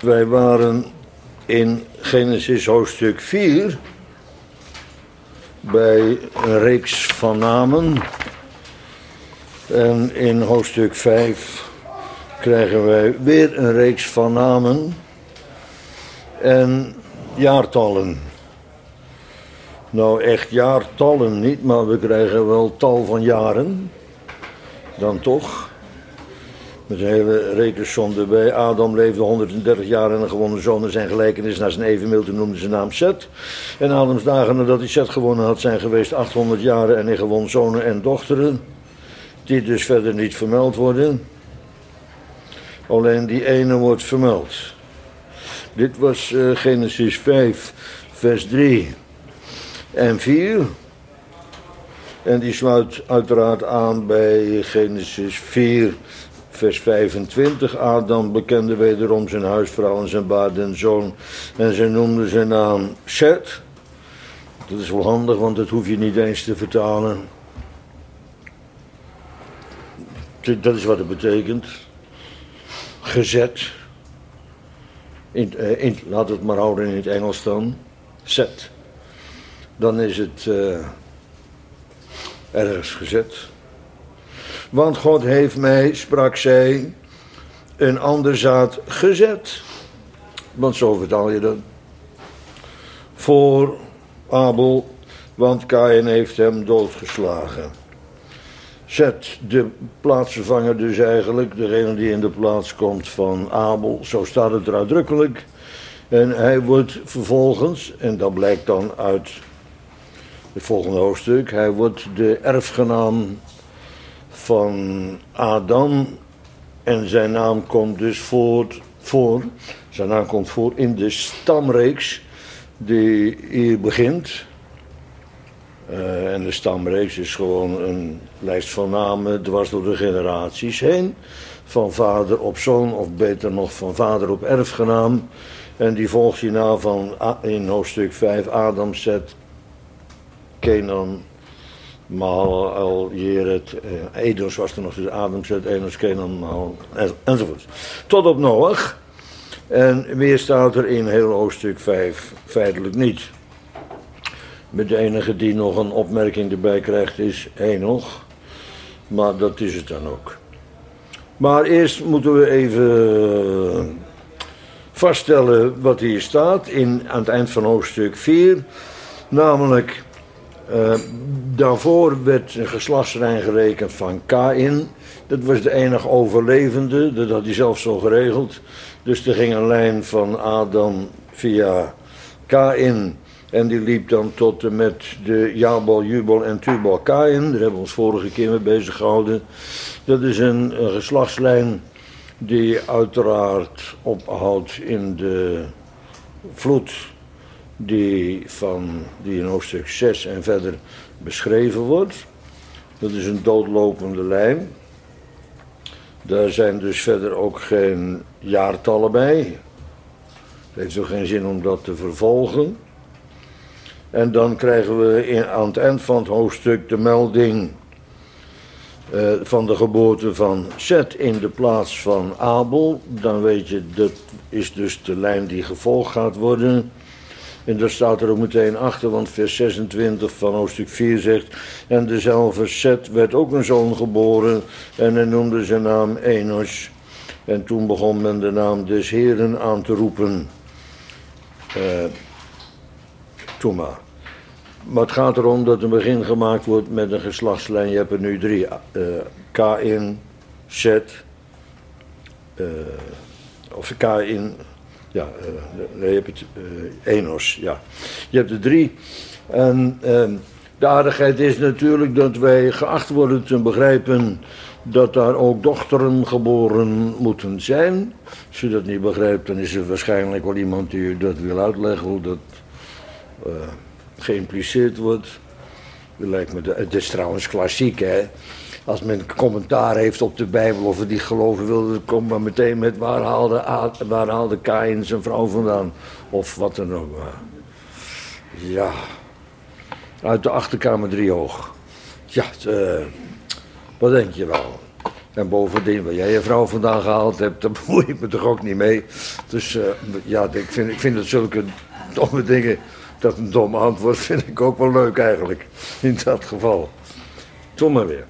Wij waren in Genesis hoofdstuk 4 bij een reeks van namen. En in hoofdstuk 5 krijgen wij weer een reeks van namen en jaartallen. Nou, echt jaartallen niet, maar we krijgen wel tal van jaren. Dan toch. Met een hele rekensom erbij. Adam leefde 130 jaar en een gewone zoon en zijn gelijkenis naar zijn evenbeeld en noemde zijn naam Set. En Adams dagen nadat hij Set gewonnen had zijn geweest 800 jaren en hij gewon zonen en dochteren. Die dus verder niet vermeld worden. Alleen die ene wordt vermeld. Dit was Genesis 5 vers 3 en 4. En die sluit uiteraard aan bij Genesis 4 vers 25. Adam bekende wederom zijn huisvrouw en zijn baard en zoon. En ze noemde zijn naam Set. Dat is wel handig, want dat hoef je niet eens te vertalen. Dat is wat het betekent. Gezet. Laten we het maar houden in het Engels dan. Set. Dan is het ergens gezet. Want God heeft mij, sprak zij, een ander zaad gezet. Want zo vertaal je dat. Voor Abel, want Kaïn heeft hem doodgeslagen. Zet, de plaatsvervanger dus eigenlijk, degene die in de plaats komt van Abel, zo staat het er uitdrukkelijk. En hij wordt vervolgens, en dat blijkt dan uit het volgende hoofdstuk, hij wordt de erfgenaam van Adam en zijn naam komt dus zijn naam komt voor in de stamreeks die hier begint. En de stamreeks is gewoon een lijst van namen dwars door de generaties heen. Van vader op zoon, of beter nog van vader op erfgenaam. En die volgt hierna van in hoofdstuk 5 Adam, Set, Kenan, Mahal, Jeret, Edos was er nog, dus Adam, Set, Enos, Kenan, Mahal, enzovoort. Tot op Noach. En meer staat er in heel hoofdstuk 5 feitelijk niet. Met de enige die nog een opmerking erbij krijgt is Henoch. Maar dat is het dan ook. Maar eerst moeten we even vaststellen wat hier staat aan het eind van hoofdstuk 4. Namelijk, daarvoor werd een geslachtslijn gerekend van Kaïn. Dat was de enige overlevende, dat had hij zelf zo geregeld. Dus er ging een lijn van Adam via Kaïn. En die liep dan tot en met de Jabal, Jubal en Tubal Kaïn. Daar hebben we ons vorige keer mee bezig gehouden. Dat is een geslachtslijn die uiteraard ophoudt in de vloed die in hoofdstuk 6 en verder beschreven wordt. Dat is een doodlopende lijn. Daar zijn dus verder ook geen jaartallen bij. Het heeft ook geen zin om dat te vervolgen. En dan krijgen we aan het eind van het hoofdstuk de melding van de geboorte van Set in de plaats van Abel. Dan weet je, dat is dus de lijn die gevolgd gaat worden. En daar staat er ook meteen achter, want vers 26 van hoofdstuk 4 zegt: en dezelfde Set werd ook een zoon geboren en hij noemde zijn naam Enos. En toen begon men de naam des Heeren aan te roepen. Toen maar. Maar het gaat erom dat een begin gemaakt wordt met een geslachtslijn. Je hebt er nu 3. Kaïn, Set, of Kaïn, ja, je hebt het, Enos, ja. Je hebt er 3. En de aardigheid is natuurlijk dat wij geacht worden te begrijpen dat daar ook dochteren geboren moeten zijn. Als je dat niet begrijpt, dan is er waarschijnlijk wel iemand die u dat wil uitleggen hoe dat geïmpliceerd wordt. Dat lijkt me het is trouwens klassiek, hè. Als men commentaar heeft op de Bijbel of het niet geloven wil, dan komt maar meteen met waar haalde Kaïn zijn vrouw vandaan. Of wat dan ook. Ja, uit de achterkamer driehoog. Ja, wat denk je wel? En bovendien, wat jij je vrouw vandaan gehaald hebt, daar bemoei ik me toch ook niet mee. Dus ja, ik vind dat zulke domme dingen, dat een dom antwoord, vind ik ook wel leuk eigenlijk. In dat geval. Toen maar weer.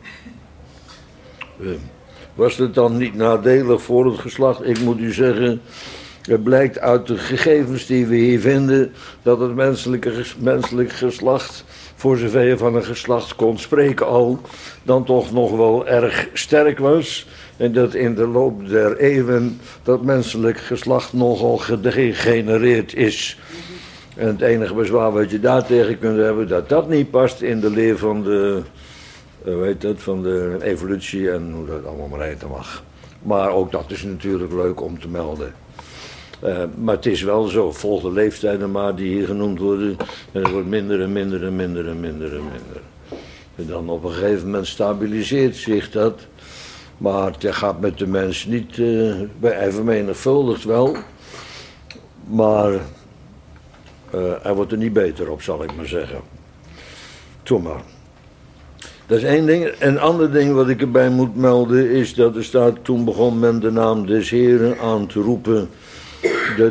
Was het dan niet nadelig voor het geslacht? Ik moet u zeggen, het blijkt uit de gegevens die we hier vinden, dat het menselijk geslacht, voor zover je van een geslacht kon spreken al, dan toch nog wel erg sterk was. En dat in de loop der eeuwen dat menselijk geslacht nogal gedegenereerd is. En het enige bezwaar wat je daartegen kunt hebben, dat dat niet past in de leer van de, van de evolutie en hoe dat allemaal maar heten mag. Maar ook dat is natuurlijk leuk om te melden. Maar het is wel zo, volg de leeftijden maar die hier genoemd worden. En het wordt minder en minder en minder en minder en minder. En dan op een gegeven moment stabiliseert zich dat. Maar het gaat met de mens niet, hij vermenigvuldigt wel. Maar hij wordt er niet beter op, zal ik maar zeggen. Toen maar. Dat is één ding. Een ander ding wat ik erbij moet melden is dat er staat, toen begon men de naam des Heren aan te roepen. Dat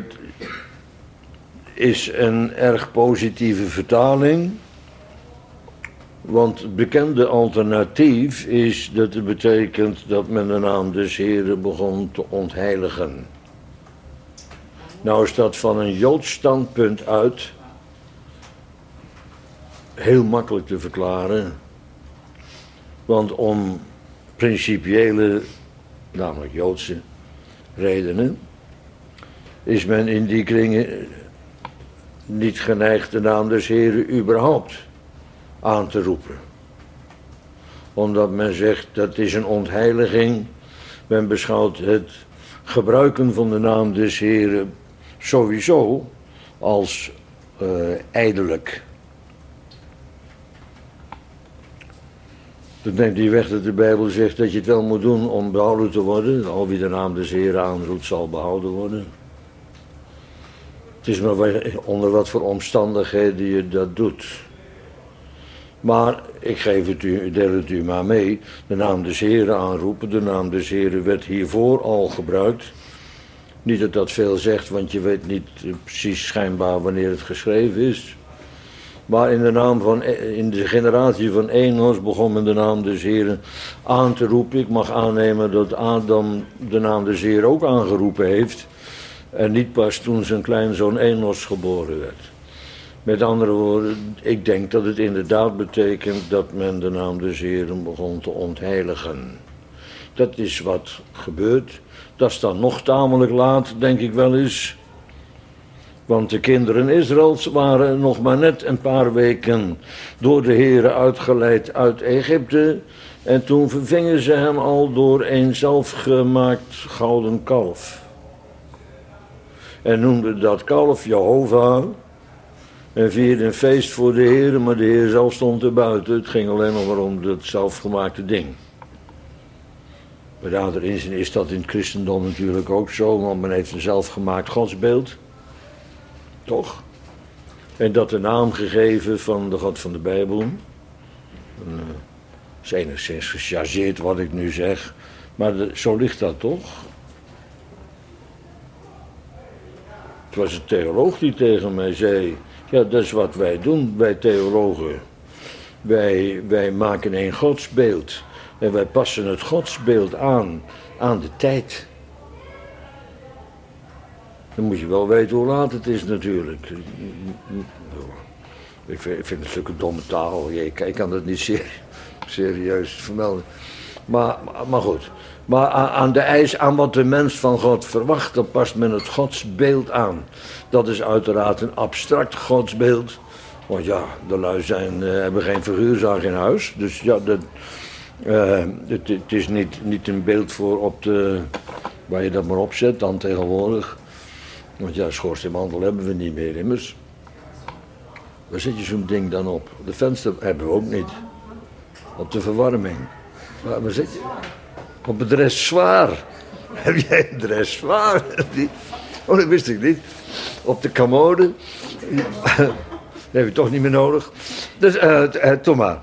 is een erg positieve vertaling. Want het bekende alternatief is dat het betekent dat men de naam des Heren begon te ontheiligen. Nou is dat van een Joods standpunt uit heel makkelijk te verklaren. Want om principiële, namelijk Joodse redenen, is men in die kringen niet geneigd de naam des Heren überhaupt aan te roepen. Omdat men zegt dat is een ontheiliging. Men beschouwt het gebruiken van de naam des Heren sowieso als ijdelijk. Dat neemt die weg dat de Bijbel zegt dat je het wel moet doen om behouden te worden. Al wie de naam des Heren aanroept zal behouden worden. Het is maar onder wat voor omstandigheden je dat doet. Maar ik geef het u, deel het u maar mee. De naam des Heren aanroepen. De naam des Heren werd hiervoor al gebruikt. Niet dat dat veel zegt, want je weet niet precies schijnbaar wanneer het geschreven is. Maar in de generatie van Enos begon men de naam des Heren aan te roepen. Ik mag aannemen dat Adam de naam des Heren ook aangeroepen heeft. En niet pas toen zijn kleinzoon Enos geboren werd. Met andere woorden, ik denk dat het inderdaad betekent dat men de naam des Heren begon te ontheiligen. Dat is wat gebeurt. Dat is dan nog tamelijk laat, denk ik wel eens. Want de kinderen Israëls waren nog maar net een paar weken door de Heere uitgeleid uit Egypte. En toen vervingen ze hem al door een zelfgemaakt gouden kalf. En noemden dat kalf Jehovah. En vierden een feest voor de Heer, maar de Heer zelf stond er buiten. Het ging alleen nog maar om dat zelfgemaakte ding. Bij nader inzien is dat in het christendom natuurlijk ook zo, want men heeft een zelfgemaakt godsbeeld. Toch? En dat de naam gegeven van de God van de Bijbel. Is enigszins gechargeerd wat ik nu zeg, maar zo ligt dat toch? Het was een theoloog die tegen mij zei, ja, dat is wat wij doen, wij theologen. Wij maken een godsbeeld en wij passen het godsbeeld aan de tijd. Dan moet je wel weten hoe laat het is natuurlijk. Ik vind het zulke domme taal, ik kan dat niet serieus vermelden. Maar goed. Maar aan de eis, aan wat de mens van God verwacht, dan past men het godsbeeld aan. Dat is uiteraard een abstract godsbeeld. Want ja, de lui hebben geen figuurzaag in huis. Dus ja, het is niet een beeld voor waar je dat maar op zet dan tegenwoordig. Want ja, schoorsteenmantel hebben we niet meer immers. Waar zet je zo'n ding dan op? De venster hebben we ook niet. Op de verwarming. Waar zit je? Op het dressoir. Heb jij een dressoir? Oh, dat wist ik niet. Op de commode. Dat heb je toch niet meer nodig. Dus, Thomas.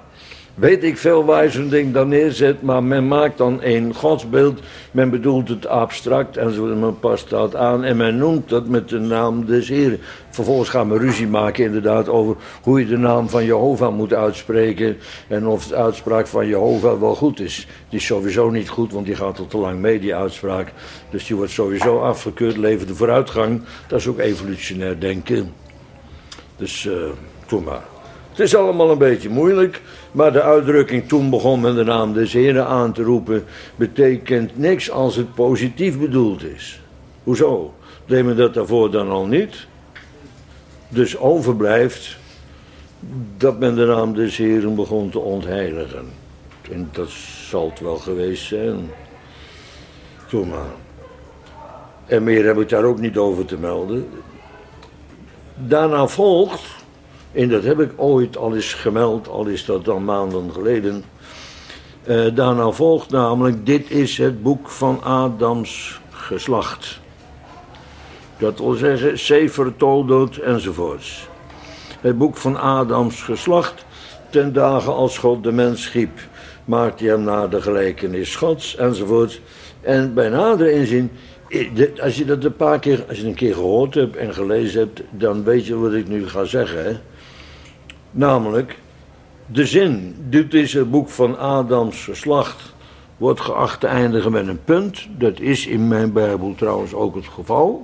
weet ik veel waar je zo'n ding dan neerzet, maar men maakt dan een godsbeeld, men bedoelt het abstract en zo, men past dat aan en men noemt dat met de naam des Heren. Vervolgens gaan we ruzie maken inderdaad over hoe je de naam van Jehovah moet uitspreken en of de uitspraak van Jehovah wel goed is. Die is sowieso niet goed, want die gaat al te lang mee, die uitspraak. Dus die wordt sowieso afgekeurd, levert de vooruitgang. Dat is ook evolutionair denken. Dus doe maar. Het is allemaal een beetje moeilijk, maar de uitdrukking toen begon men de naam des Heren aan te roepen, betekent niks als het positief bedoeld is. Hoezo? Deed men dat daarvoor dan al niet? Dus overblijft dat men de naam des Heren begon te ontheiligen. En dat zal het wel geweest zijn. Doe maar. En meer heb ik daar ook niet over te melden. Daarna volgt, en dat heb ik ooit al eens gemeld, al is dat dan maanden geleden. Daarna volgt namelijk, dit is het boek van Adams geslacht. Dat wil zeggen, Sefer Toldot enzovoorts. Het boek van Adams geslacht, ten dagen als God de mens schiep, maakte hij hem naar de gelijkenis Gods enzovoorts. En bij nader inzien, als je dat als je een keer gehoord hebt en gelezen hebt, dan weet je wat ik nu ga zeggen. Hè? Namelijk, de zin, dit is het boek van Adams geslacht, wordt geacht te eindigen met een punt. Dat is in mijn Bijbel trouwens ook het geval.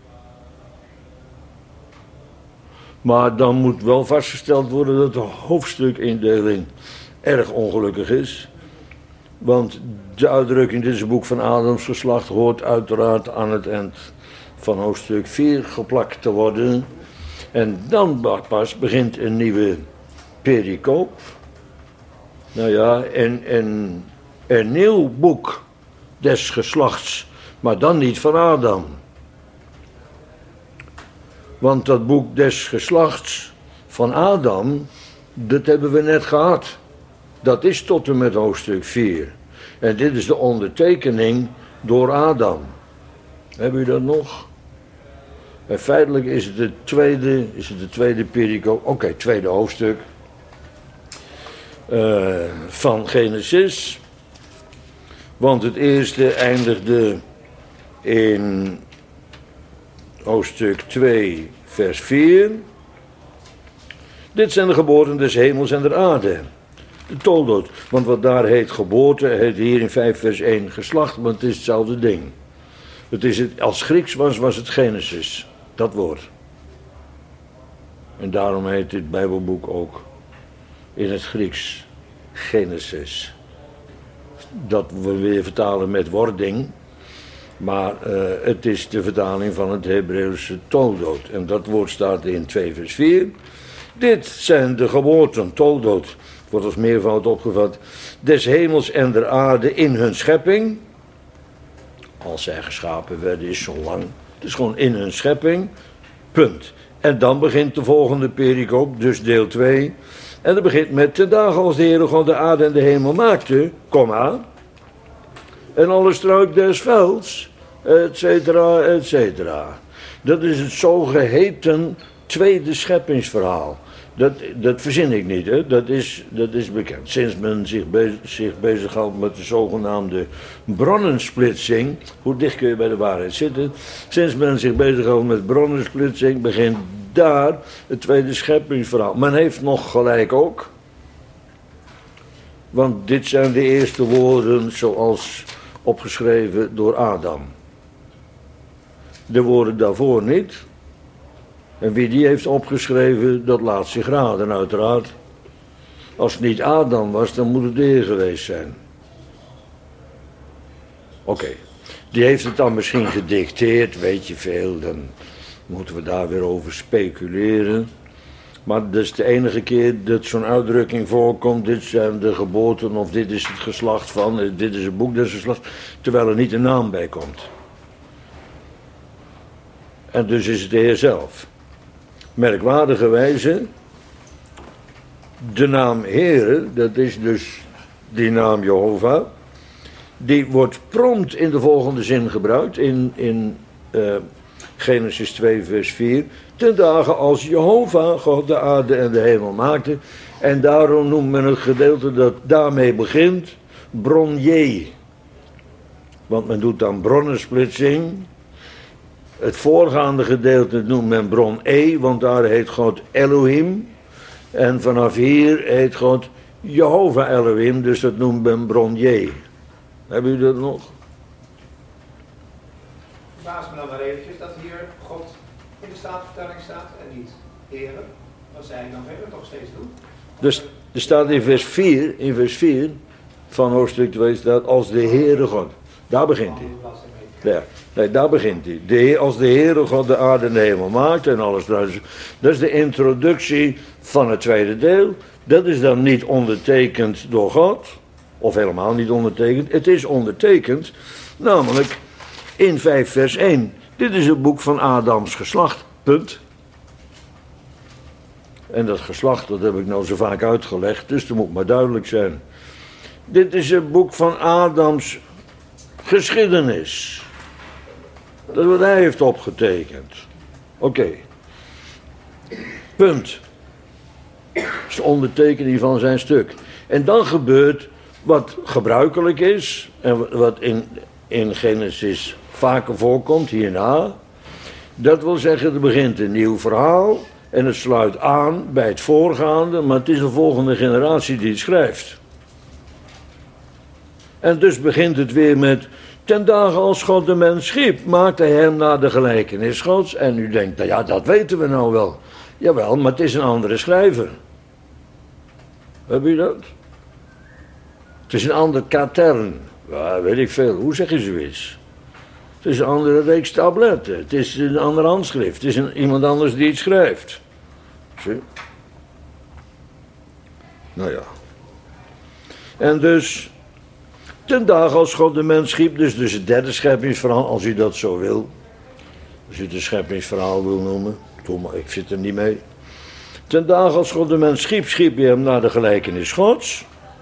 Maar dan moet wel vastgesteld worden dat de hoofdstukindeling erg ongelukkig is. Want de uitdrukking, dit is het boek van Adams geslacht, hoort uiteraard aan het eind van hoofdstuk 4 geplakt te worden. En dan pas begint een nieuwe pericoop. Nou ja, een nieuw boek des geslachts, maar dan niet van Adam. Want dat boek des geslachts van Adam, dat hebben we net gehad. Dat is tot en met hoofdstuk 4. En dit is de ondertekening door Adam. Hebben u dat nog? En feitelijk is het de tweede pericoop, tweede hoofdstuk van Genesis. Want het eerste eindigde in hoofdstuk 2, vers 4. Dit zijn de geboorten des hemels en der aarde. De toldot. Want wat daar heet geboorte, heet hier in 5 vers 1 geslacht, want het is hetzelfde ding. Als Grieks was het Genesis, dat woord. En daarom heet dit Bijbelboek ook in het Grieks Genesis. Dat we weer vertalen met wording, maar het is de vertaling van het Hebreeuwse toldot. En dat woord staat in 2 vers 4. Dit zijn de geboorten, toldot, wordt als meervoud opgevat, des hemels en der aarde in hun schepping. Als zij geschapen werden is zo lang. Het is gewoon in hun schepping, punt. En dan begint de volgende pericoop, dus deel 2. En dat begint met de dagen als de Heere God de aarde en de hemel maakte, komma. En alle struik des velds, et cetera, et cetera. Dat is het zogeheten tweede scheppingsverhaal. Dat verzin ik niet, hè. Dat is bekend. Sinds men zich bezighoudt met de zogenaamde bronnensplitsing, hoe dicht kun je bij de waarheid zitten? Sinds men zich bezighoudt met bronnensplitsing, begint daar het tweede scheppingsverhaal. Men heeft nog gelijk ook. Want dit zijn de eerste woorden zoals opgeschreven door Adam. De woorden daarvoor niet. En wie die heeft opgeschreven, dat laat zich raden uiteraard. Als het niet Adam was, dan moet het de Heer geweest zijn. Oké. Die heeft het dan misschien gedicteerd, weet je veel. Dan moeten we daar weer over speculeren. Maar dat is de enige keer dat zo'n uitdrukking voorkomt. Dit zijn de geboorten of dit is het geslacht van, dit is het boek des geslachts. Terwijl er niet een naam bij komt. En dus is het de Heer zelf. Merkwaardigerwijze, de naam Heere, dat is dus die naam Jehovah, die wordt prompt in de volgende zin gebruikt, in Genesis 2 vers 4, ten dagen als Jehovah God de aarde en de hemel maakte. En daarom noemt men het gedeelte dat daarmee begint bron J. Want men doet dan bronnensplitsing. Het voorgaande gedeelte noemt men bron E, want daar heet God Elohim. En vanaf hier heet God Jehovah Elohim, dus dat noemt men bron J. Hebben jullie dat nog? Verbaas me dan maar eventjes dat hier God in de Statenvertaling staat en niet Heere, wat zij dan verder toch steeds doen. Dus er staat in vers 4 van hoofdstuk 2 staat als de Heere God. Daar begint hij. Ja, nee, daar begint hij. Als de Heere God de aarde en de hemel maakt en alles. Dat is de introductie van het tweede deel. Dat is dan niet ondertekend door God. Of helemaal niet ondertekend. Het is ondertekend, namelijk in 5 vers 1. Dit is het boek van Adams geslacht. Punt. En dat geslacht, dat heb ik nou zo vaak uitgelegd, dus dat moet maar duidelijk zijn. Dit is het boek van Adams geschiedenis. Dat is wat hij heeft opgetekend. Oké. Punt. Dat is de ondertekening van zijn stuk. En dan gebeurt wat gebruikelijk is, en wat in Genesis vaker voorkomt hierna. Dat wil zeggen, er begint een nieuw verhaal en het sluit aan bij het voorgaande, maar het is een volgende generatie die het schrijft. En dus begint het weer met: ten dagen als God de mens schiep, maakte hij hem naar de gelijkenis Gods. En u denkt, nou ja, dat weten we nou wel. Jawel, maar het is een andere schrijver. Heb je dat? Het is een ander katern. Ja, weet ik veel. Hoe zeg je zoiets? Het is een andere reeks tabletten. Het is een ander handschrift. Het is iemand anders die het schrijft. Zie? Nou ja. En dus, ten dagen als God de mens schiep, dus het derde scheppingsverhaal, als u dat zo wil. Als u het een scheppingsverhaal wil noemen. Doe maar, ik zit er niet mee. Ten dagen als God de mens schiep, schiep hij hem naar de gelijkenis Gods.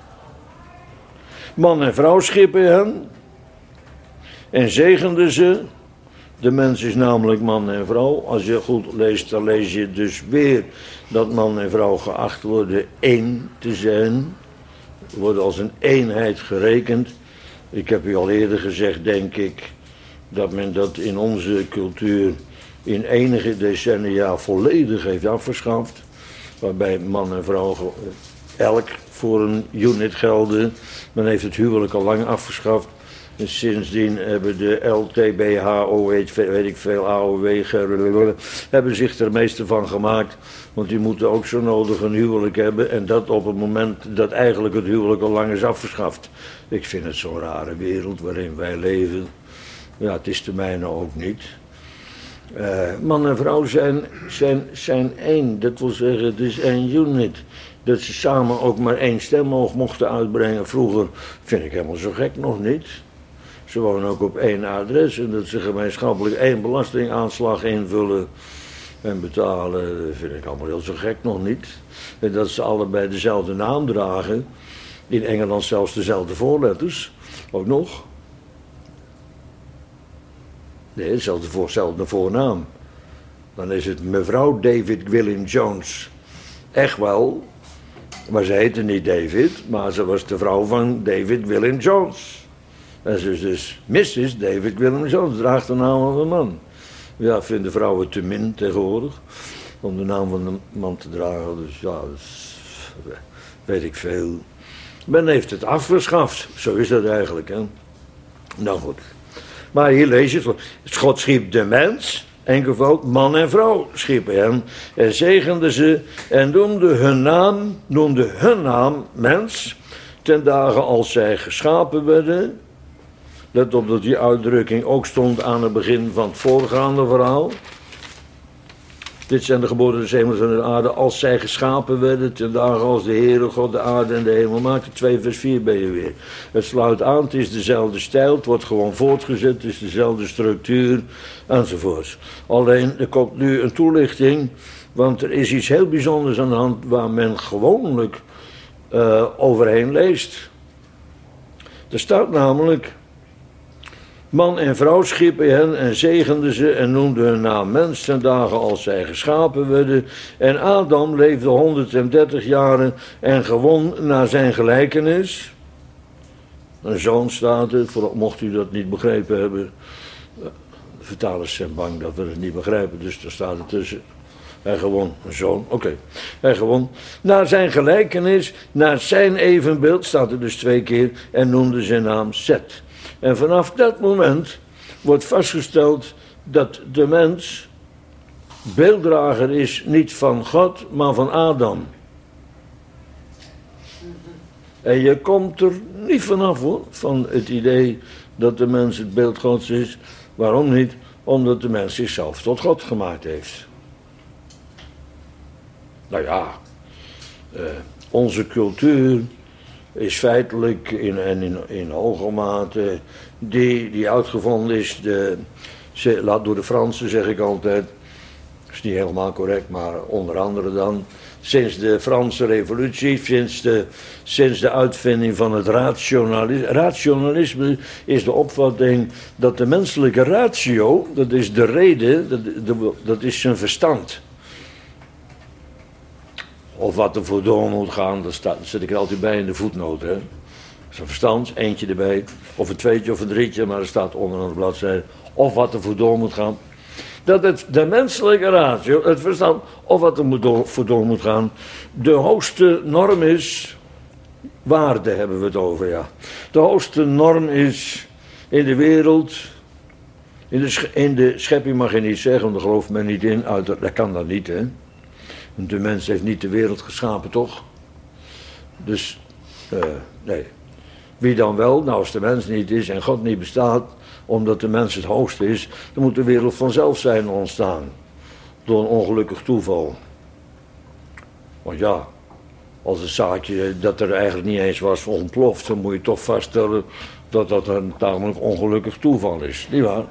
Man en vrouw schiepen hem. En zegende ze. De mens is namelijk man en vrouw. Als je goed leest, dan lees je dus weer dat man en vrouw geacht worden één te zijn. Worden als een eenheid gerekend. Ik heb u al eerder gezegd, denk ik, dat men dat in onze cultuur in enige decennia volledig heeft afgeschaft. Waarbij man en vrouw elk voor een unit gelden. Men heeft het huwelijk al lang afgeschaft. En sindsdien hebben de LTBH, weet ik veel, AOW, hebben zich er meeste van gemaakt. Want die moeten ook zo nodig een huwelijk hebben. En dat op het moment dat eigenlijk het huwelijk al lang is afgeschaft. Ik vind het zo'n rare wereld waarin wij leven. Ja, het is de mijne ook niet. Man en vrouw zijn één. Dat wil zeggen, het is één unit. Dat ze samen ook maar één stem mochten uitbrengen. Vroeger vind ik helemaal zo gek nog niet. Ze wonen ook op één adres en dat ze gemeenschappelijk één belastingaanslag invullen en betalen, dat vind ik allemaal heel zo gek nog niet. En dat ze allebei dezelfde naam dragen, in Engeland zelfs dezelfde voorletters, ook nog. Nee, dezelfde voornaam. Dan is het mevrouw David William Jones. Echt wel, maar ze heette niet David, maar ze was de vrouw van David William Jones. En ze is dus Mrs. David William Jones, draagt de naam van de man. Ja, vinden vrouwen te min tegenwoordig om de naam van de man te dragen. Dus ja, dat weet ik veel. Men heeft het afgeschaft, zo is dat eigenlijk. Hè? Nou goed. Maar hier lees je het. God schiep de mens, enkelvoud man en vrouw schiepen hem. En zegende ze en noemde hun naam mens, ten dagen als zij geschapen werden. Let op dat die uitdrukking ook stond aan het begin van het voorgaande verhaal. Dit zijn de geboorten des hemels en de aarde als zij geschapen werden, ten dagen als de Heere God de aarde en de hemel maakte. 2 vers 4 ben je weer. Het sluit aan, het is dezelfde stijl, het wordt gewoon voortgezet, het is dezelfde structuur enzovoorts. Alleen er komt nu een toelichting, want er is iets heel bijzonders aan de hand waar men gewoonlijk overheen leest. Er staat namelijk: Man en vrouw schiepen hen en zegenden ze en noemden hun naam mens ten dagen als zij geschapen werden. En Adam leefde 130 jaren en gewon naar zijn gelijkenis. Een zoon staat er, mocht u dat niet begrepen hebben. De vertalers zijn bang dat we het niet begrijpen, dus daar staat er tussen. Hij gewon, een zoon, oké. Hij gewon. Naar zijn gelijkenis, naar zijn evenbeeld, staat er dus 2 keer, en noemde zijn naam Set. En vanaf dat moment wordt vastgesteld dat de mens beelddrager is, niet van God, maar van Adam. En je komt er niet vanaf hoor, van het idee dat de mens het beeld Gods is. Waarom niet? Omdat de mens zichzelf tot God gemaakt heeft. Nou ja, onze cultuur is feitelijk in hoge mate die uitgevonden is, door de Fransen zeg ik altijd, dat is niet helemaal correct, maar onder andere dan, sinds de Franse revolutie, sinds de uitvinding van het rationalisme. Rationalisme is de opvatting dat de menselijke ratio, dat is de reden, dat is zijn verstand. Of wat er voor door moet gaan, dat zet ik er altijd bij in de voetnoten. Hè. Zijn verstand, eentje erbij, of een 2'tje of een 3'tje, maar er staat onderaan de bladzijde. Of wat er voor door moet gaan. Dat het de menselijke ratio, het verstand, of wat er voor door moet gaan, de hoogste norm is. Waarde hebben we het over, ja. De hoogste norm is in de wereld. In de schepping mag je niet zeggen, want daar gelooft men niet in. Dat kan dat niet, hè. De mens heeft niet de wereld geschapen, toch? Dus, nee. Wie dan wel? Nou, als de mens niet is en God niet bestaat, omdat de mens het hoogste is, dan moet de wereld vanzelf zijn ontstaan. Door een ongelukkig toeval. Want ja, als een zaakje dat er eigenlijk niet eens was ontploft, dan moet je toch vaststellen dat dat een tamelijk ongelukkig toeval is. Niet waar?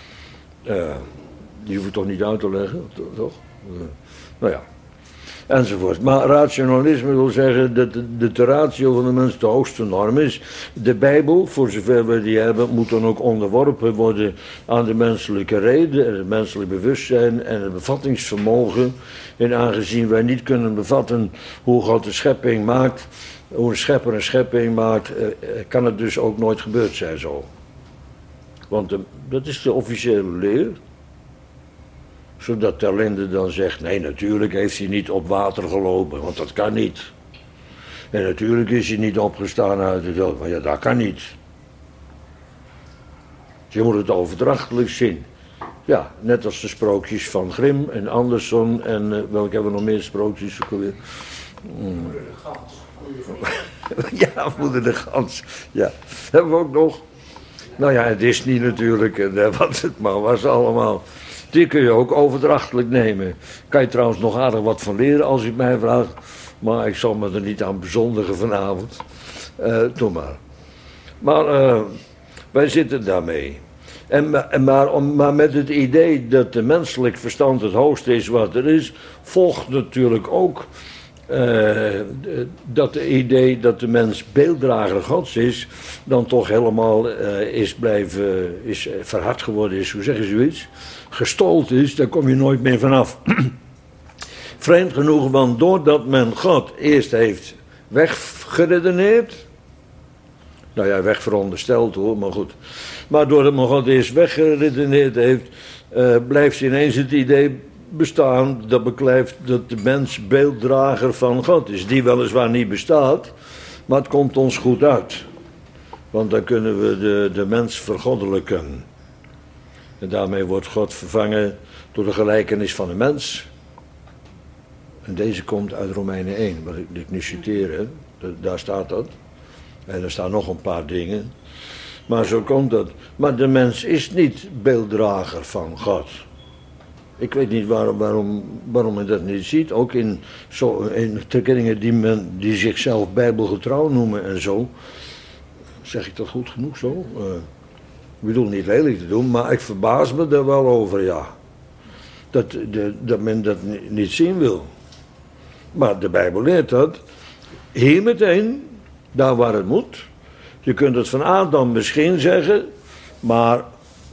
Die hoef je toch niet uit te leggen, toch? Nou ja. Enzovoort. Maar rationalisme wil zeggen dat de ratio van de mens de hoogste norm is. De Bijbel, voor zover we die hebben, moet dan ook onderworpen worden aan de menselijke reden en het menselijk bewustzijn en het bevattingsvermogen. En aangezien wij niet kunnen bevatten hoe God de schepping maakt, hoe een schepper een schepping maakt, kan het dus ook nooit gebeurd zijn zo. Want dat is de officiële leer. Zodat Terlinde dan zegt, nee, natuurlijk heeft hij niet op water gelopen, want dat kan niet. En natuurlijk is hij niet opgestaan uit de dood, maar ja, dat kan niet. Je moet het overdrachtelijk zien. Ja, net als de sprookjes van Grimm en Anderson en welke hebben we nog meer sprookjes? Moeder de Gans. Ja, Moeder de Gans. Ja, hebben we ook nog. Nou ja, het is niet natuurlijk, wat het maar was allemaal. Die kun je ook overdrachtelijk nemen. Kan je trouwens nog aardig wat van leren als u het mij vraagt. Maar ik zal me er niet aan bezondigen vanavond. Doe maar. Maar wij zitten daarmee. Maar met het idee dat de menselijk verstand het hoogste is wat er is, volgt natuurlijk ook dat het idee dat de mens beelddrager Gods is, dan toch helemaal is verhard geworden is, hoe zeggen ze zoiets? Gestold is, daar kom je nooit meer vanaf. Vreemd genoeg, want doordat men God eerst heeft weggeredeneerd, nou ja, wegverondersteld hoor, maar goed. Maar doordat men God eerst weggeredeneerd heeft, blijft ineens het idee bestaan dat beklijft dat de mens beelddrager van God is. Die weliswaar niet bestaat, maar het komt ons goed uit. Want dan kunnen we de mens vergoddelijken. En daarmee wordt God vervangen door de gelijkenis van de mens. En deze komt uit Romeinen 1, wat ik nu citeer. Hè. Daar staat dat. En er staan nog een paar dingen. Maar zo komt dat. Maar de mens is niet beelddrager van God. Ik weet niet waarom men dat niet ziet. Ook in trekkingen die zichzelf bijbelgetrouw noemen en zo. Zeg ik dat goed genoeg zo? Ik bedoel niet lelijk te doen, maar ik verbaas me daar wel over, ja. Dat men dat niet zien wil. Maar de Bijbel leert dat. Hier meteen, daar waar het moet. Je kunt het van Adam misschien zeggen, maar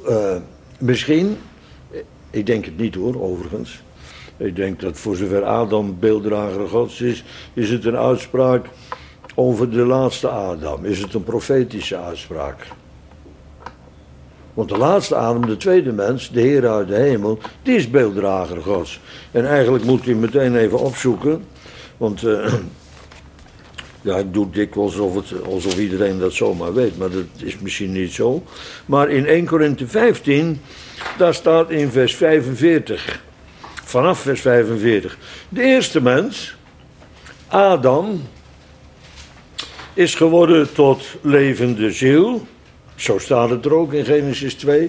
misschien, ik denk het niet hoor, overigens. Ik denk dat voor zover Adam beelddrager Gods is het een uitspraak over de laatste Adam. Is het een profetische uitspraak. Want de laatste Adam, de tweede mens, de Heer uit de hemel, die is beelddrager Gods. En eigenlijk moet hij meteen even opzoeken, want ja, ik doe dikwijls alsof iedereen dat zomaar weet, maar dat is misschien niet zo. Maar in 1 Korinthe 15, daar staat in vers 45, vanaf vers 45, de eerste mens, Adam, is geworden tot levende ziel. Zo staat het er ook in Genesis 2.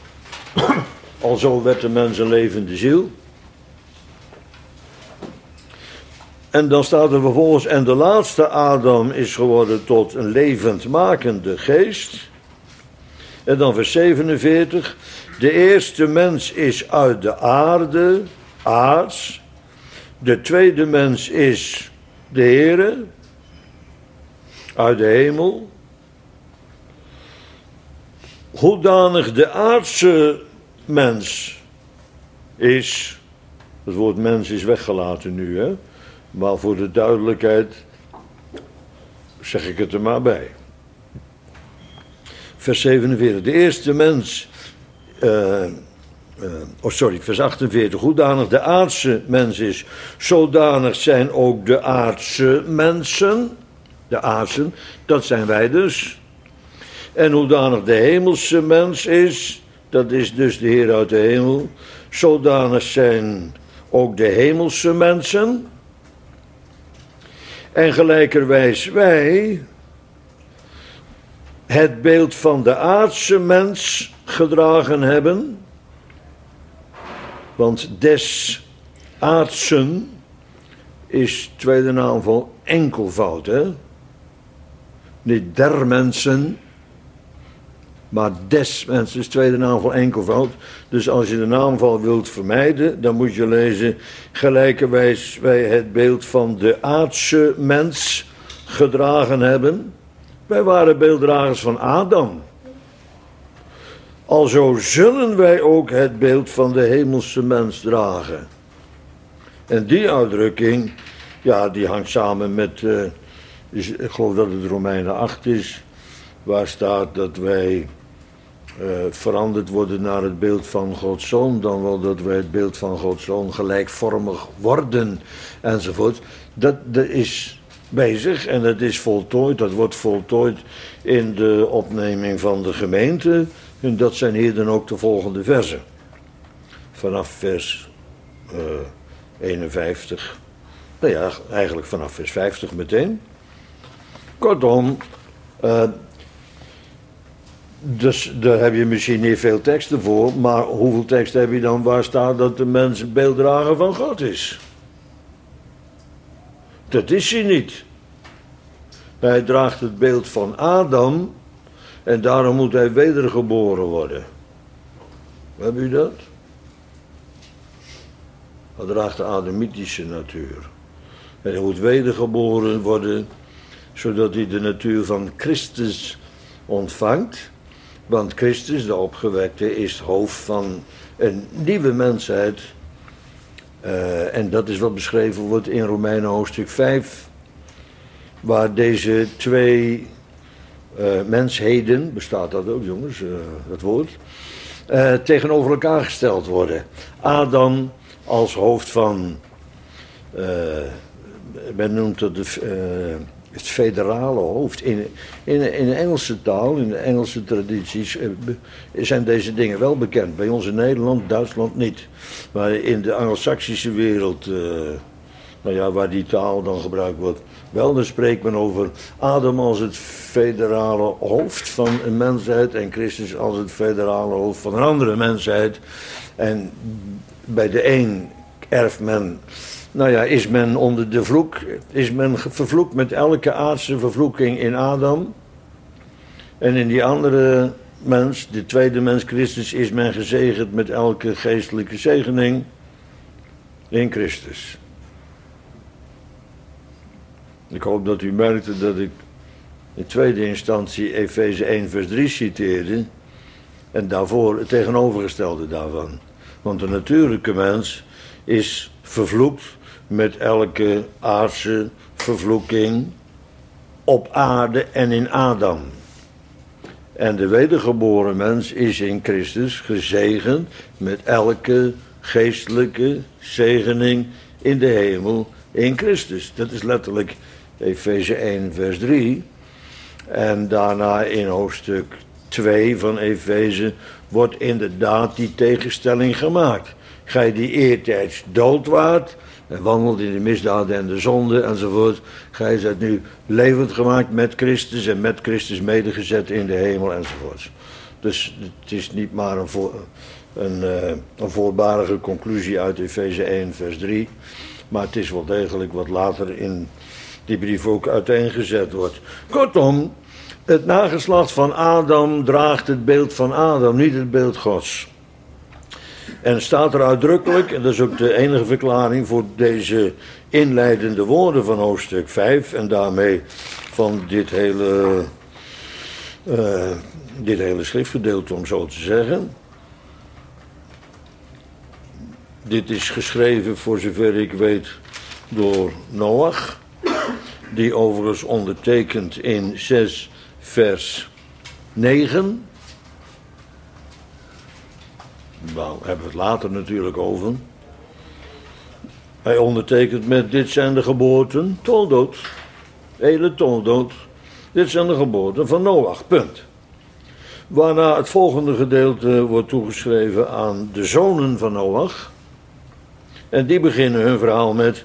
Alzo werd de mens een levende ziel. En dan staat er vervolgens, en de laatste Adam is geworden tot een levendmakende geest. En dan vers 47, de eerste mens is uit de aarde, aards. De tweede mens is de Heere, uit de hemel. Hoedanig de aardse mens is, het woord mens is weggelaten nu, hè? Maar voor de duidelijkheid zeg ik het er maar bij. Vers 47, de eerste mens, vers 48, hoedanig de aardse mens is, zodanig zijn ook de aardse mensen, de aardsen, dat zijn wij dus. En hoedanig de hemelse mens is, dat is dus de Heer uit de hemel, zodanig zijn ook de hemelse mensen. En gelijkerwijs wij het beeld van de aardse mens gedragen hebben, want des aardsen is tweede naam van enkelvoud, hè? Niet der mensen, maar des mensen is tweede naam van enkelvoud. Dus als je de naamval wilt vermijden, dan moet je lezen, gelijkerwijs wij het beeld van de aardse mens gedragen hebben. Wij waren beelddragers van Adam. Alzo zullen wij ook het beeld van de hemelse mens dragen. En die uitdrukking, ja, die hangt samen met, ik geloof dat het Romeinen 8 is, waar staat dat wij veranderd worden naar het beeld van Gods Zoon, dan wel dat wij het beeld van Gods Zoon gelijkvormig worden, enzovoort. Dat is bezig en dat is voltooid, dat wordt voltooid in de opneming van de gemeente. En dat zijn hier dan ook de volgende versen. Vanaf vers 51. Nou ja, eigenlijk vanaf vers 50 meteen. Kortom, dus daar heb je misschien niet veel teksten voor, maar hoeveel teksten heb je dan waar staat dat de mens een beelddrager van God is? Dat is hij niet. Hij draagt het beeld van Adam en daarom moet hij wedergeboren worden. Heb u dat? Hij draagt de Adamitische natuur. En hij moet wedergeboren worden, zodat hij de natuur van Christus ontvangt. Want Christus, de opgewekte, is het hoofd van een nieuwe mensheid. En dat is wat beschreven wordt in Romeinen hoofdstuk 5. Waar deze twee mensheden, bestaat dat ook jongens, dat woord, tegenover elkaar gesteld worden. Adam als hoofd van, men noemt dat het federale hoofd. In de Engelse taal, in de Engelse tradities, zijn deze dingen wel bekend. Bij ons in Nederland, Duitsland niet. Maar in de Anglo-Saxische wereld, nou ja, waar die taal dan gebruikt wordt, wel, dan spreekt men over Adam als het federale hoofd van een mensheid en Christus als het federale hoofd van een andere mensheid. En bij de een erft men, nou ja, is men onder de vloek, is men vervloekt met elke aardse vervloeking in Adam. En in die andere mens, de tweede mens Christus, is men gezegend met elke geestelijke zegening in Christus. Ik hoop dat u merkte dat ik in tweede instantie Efeze 1 vers 3 citeerde. En daarvoor het tegenovergestelde daarvan. Want de natuurlijke mens is vervloekt met elke aardse vervloeking op aarde en in Adam. En de wedergeboren mens is in Christus gezegend met elke geestelijke zegening in de hemel in Christus. Dat is letterlijk Efeze 1 vers 3. En daarna in hoofdstuk 2 van Efeze wordt inderdaad die tegenstelling gemaakt. Gij die eertijds dood waart en wandelt in de misdaden en de zonde enzovoort. Gij zijt nu levend gemaakt met Christus en met Christus medegezet in de hemel enzovoort. Dus het is niet maar een voorbarige conclusie uit Efeze 1 vers 3. Maar het is wel degelijk wat later in die brief ook uiteengezet wordt. Kortom, het nageslacht van Adam draagt het beeld van Adam, niet het beeld Gods. En staat er uitdrukkelijk, en dat is ook de enige verklaring voor deze inleidende woorden van hoofdstuk 5... en daarmee van dit hele schriftgedeelte, om zo te zeggen. Dit is geschreven, voor zover ik weet, door Noach, die overigens ondertekent in 6 vers 9... Nou, hebben we het later natuurlijk over. Hij ondertekent met: dit zijn de geboorten, toldood, hele toldood. Dit zijn de geboorten van Noach, punt. Waarna het volgende gedeelte wordt toegeschreven aan de zonen van Noach. En die beginnen hun verhaal met: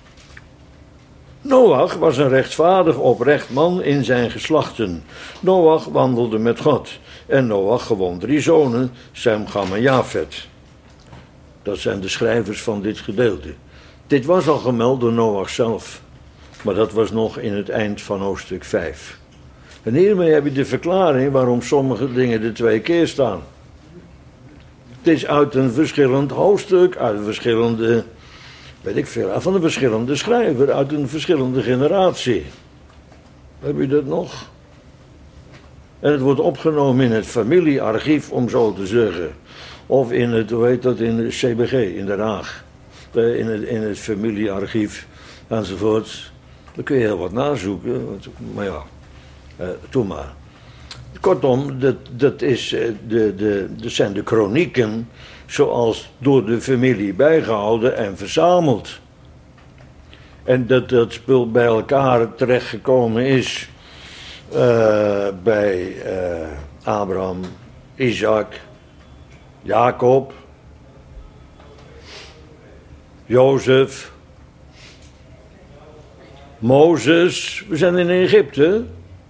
Noach was een rechtvaardig, oprecht man in zijn geslachten. Noach wandelde met God. En Noach gewon 3 zonen, Sem, Cham en Jafet. Dat zijn de schrijvers van dit gedeelte. Dit was al gemeld door Noach zelf. Maar dat was nog in het eind van hoofdstuk 5. En hiermee heb je de verklaring waarom sommige dingen er 2 keer staan. Het is uit een verschillend hoofdstuk, uit een verschillende, weet ik veel, van een verschillende schrijver, uit een verschillende generatie. Heb je dat nog? En het wordt opgenomen in het familiearchief, om zo te zeggen. Of in het, hoe heet dat, in de CBG in Den Haag. In het familiearchief enzovoort. Dan kun je heel wat nazoeken. Maar ja, doe maar. Kortom, dat zijn de kronieken zoals door de familie bijgehouden en verzameld. En dat spul bij elkaar terechtgekomen is bij Abraham, Isaac, Jacob, Jozef, Mozes. We zijn in Egypte.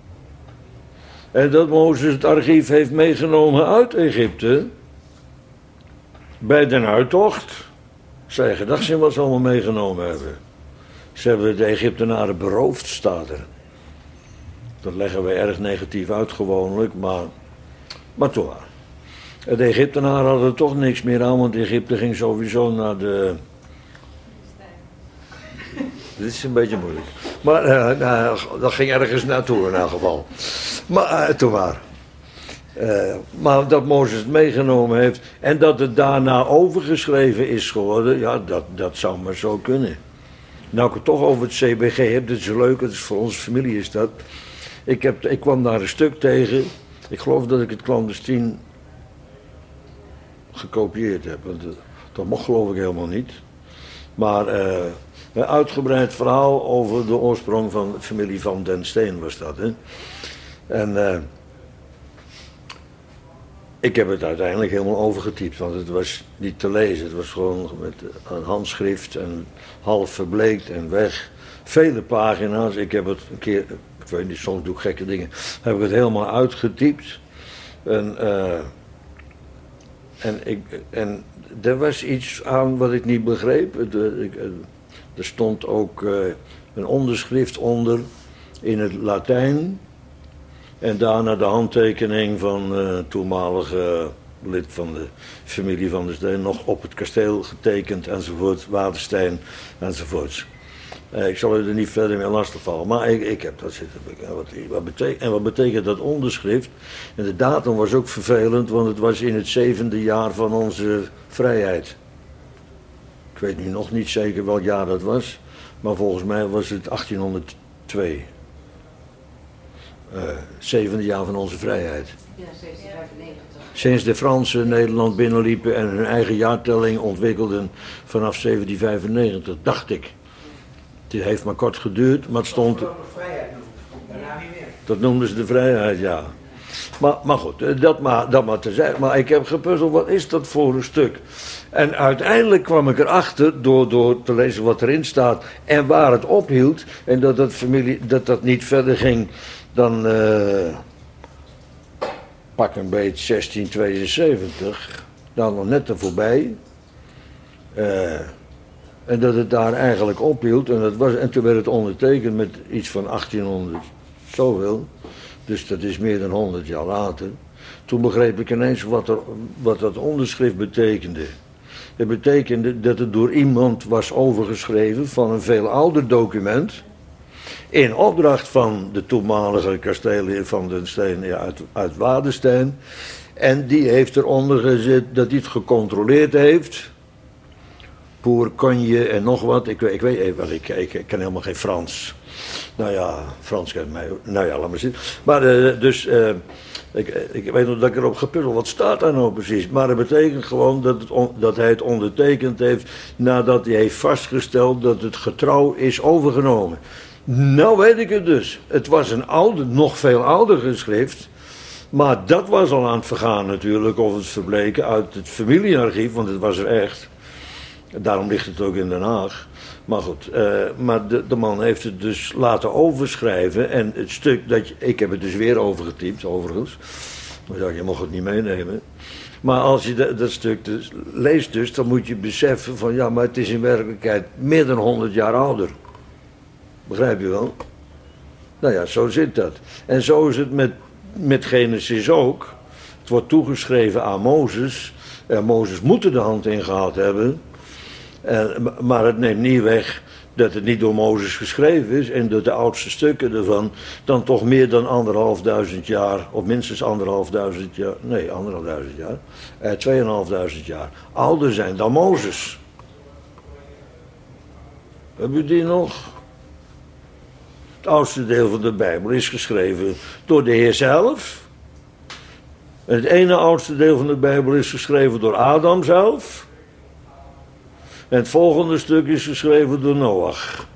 En dat Mozes het archief heeft meegenomen uit Egypte. Bij de uittocht. Zijn gedachten wat ze allemaal meegenomen hebben. Ze hebben de Egyptenaren beroofd, staat er. Dat leggen wij erg negatief uit gewoonlijk, maar toch. De Egyptenaren hadden er toch niks meer aan, want Egypte ging sowieso naar de... Dit is een beetje moeilijk. Maar dat ging ergens naartoe in elk geval. Maar toen maar. Maar dat Mozes het meegenomen heeft en dat het daarna overgeschreven is geworden, ja, dat zou maar zo kunnen. Nou, ik het toch over het CBG heb, dat is leuk, dat is voor onze familie is dat. Ik kwam daar een stuk tegen. Ik geloof dat ik het clandestien gekopieerd heb. Dat mocht geloof ik helemaal niet. Maar een uitgebreid verhaal over de oorsprong van de familie van den Steen was dat. Hè? En ik heb het uiteindelijk helemaal overgetypt, want het was niet te lezen. Het was gewoon met een handschrift en half verbleekt en weg. Vele pagina's. Ik heb het een keer, ik weet niet, soms doe ik gekke dingen, heb ik het helemaal uitgetypt. En er was iets aan wat ik niet begreep. Er stond ook een onderschrift onder in het Latijn. En daarna de handtekening van toenmalige lid van de familie van der Steen, nog op het kasteel getekend enzovoort, Waterstein enzovoort. Ik zal u er niet verder mee lastigvallen, maar ik heb dat zitten bekijken. Wat betekent dat onderschrift? En de datum was ook vervelend, want het was in het 7e jaar van onze vrijheid. Ik weet nu nog niet zeker welk jaar dat was, maar volgens mij was het 1802. 7e jaar van onze vrijheid. Ja, 1795. Sinds de Fransen Nederland binnenliepen en hun eigen jaartelling ontwikkelden vanaf 1795, dacht ik. Het heeft maar kort geduurd, maar het stond... Vrijheid noemen, daarna niet meer. Dat noemden ze de vrijheid, ja. Maar goed, dat maar terzijde. Maar ik heb gepuzzeld, wat is dat voor een stuk? En uiteindelijk kwam ik erachter, door te lezen wat erin staat en waar het ophield. En dat niet verder ging dan... pak een beetje 1672, dan nog net er voorbij. En dat het daar eigenlijk ophield. En toen werd het ondertekend met iets van 1800 zoveel. Dus dat is meer dan 100 jaar later. Toen begreep ik ineens wat dat onderschrift betekende. Het betekende dat het door iemand was overgeschreven van een veel ouder document. In opdracht van de toenmalige kastelen van den Steen uit Wadenstein. En die heeft eronder gezet dat hij het gecontroleerd heeft. Bourgogne en nog wat. Ik ken helemaal geen Frans. Nou ja, Frans kent mij ook. Nou ja, laat maar zitten. Maar ik weet nog dat ik erop gepuzzeld. Wat staat daar nou precies? Maar dat betekent gewoon dat hij het ondertekend heeft nadat hij heeft vastgesteld dat het getrouw is overgenomen. Nou weet ik het dus. Het was een nog veel ouder geschrift. Maar dat was al aan het vergaan natuurlijk, of het verbleken uit het familiearchief, want het was er echt. Daarom ligt het ook in Den Haag. Maar goed, maar de man heeft het dus laten overschrijven. En het stuk, ik heb het dus weer overgetypt, overigens. Maar je mocht het niet meenemen. Maar als je dat stuk dus leest dus, dan moet je beseffen van ja, maar het is in werkelijkheid meer dan 100 jaar ouder. Begrijp je wel? Nou ja, zo zit dat. En zo is het met Genesis ook. Het wordt toegeschreven aan Mozes. Mozes moet er de hand in gehad hebben. Maar het neemt niet weg dat het niet door Mozes geschreven is. En dat de oudste stukken ervan dan toch meer dan 1500 jaar, of minstens 1500 jaar, nee, 1500 jaar, 2500 jaar ouder zijn dan Mozes. Heb je die nog? Het oudste deel van de Bijbel is geschreven door de Heer zelf. En het ene oudste deel van de Bijbel is geschreven door Adam zelf. En het volgende stuk is geschreven door Noach.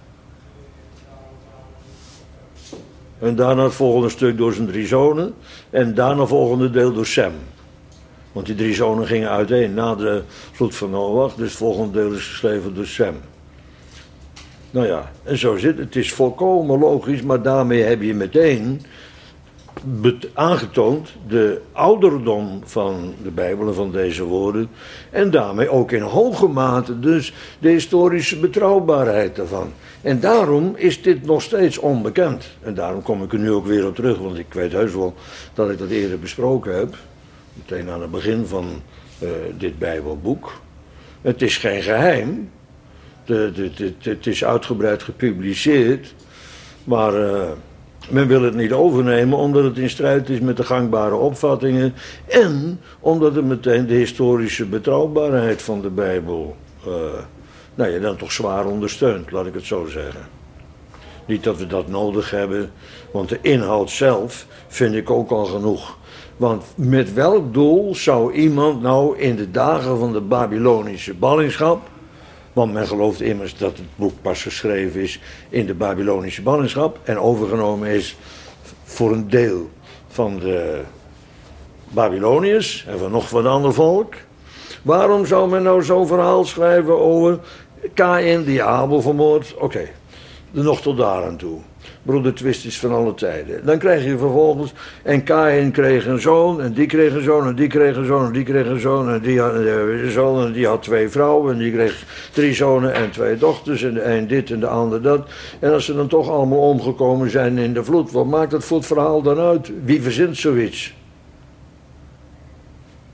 En daarna het volgende stuk door zijn 3 zonen. En daarna het volgende deel door Sem. Want die 3 zonen gingen uiteen na de vloed van Noach. Dus het volgende deel is geschreven door Sem. Nou ja, en zo zit het. Het is volkomen logisch, maar daarmee heb je meteen aangetoond de ouderdom van de Bijbel en van deze woorden. En daarmee ook in hoge mate dus de historische betrouwbaarheid daarvan. En daarom is dit nog steeds onbekend. En daarom kom ik er nu ook weer op terug, want ik weet heus wel dat ik dat eerder besproken heb. Meteen aan het begin van dit Bijbelboek. Het is geen geheim. Het is uitgebreid gepubliceerd. Maar men wil het niet overnemen omdat het in strijd is met de gangbare opvattingen. En omdat het meteen de historische betrouwbaarheid van de Bijbel dan toch zwaar ondersteunt, laat ik het zo zeggen. Niet dat we dat nodig hebben, want de inhoud zelf vind ik ook al genoeg. Want met welk doel zou iemand nou in de dagen van de Babylonische ballingschap, want men gelooft immers dat het boek pas geschreven is in de Babylonische ballingschap en overgenomen is voor een deel van de Babyloniërs en van nog wat ander volk. Waarom zou men nou zo'n verhaal schrijven over Kaïn die Abel vermoordt? Oké, nog tot daar aan toe. Broedertwist is van alle tijden. Dan krijg je vervolgens, en Kaïn kreeg een zoon, en die kreeg een zoon, en die kreeg een zoon, en die kreeg een zoon, en die had een zoon, en die had 2 vrouwen, en die kreeg 3 zonen en 2 dochters, en de een dit en de ander dat. En als ze dan toch allemaal omgekomen zijn in de vloed, wat maakt dat voor het verhaal dan uit? Wie verzint zoiets?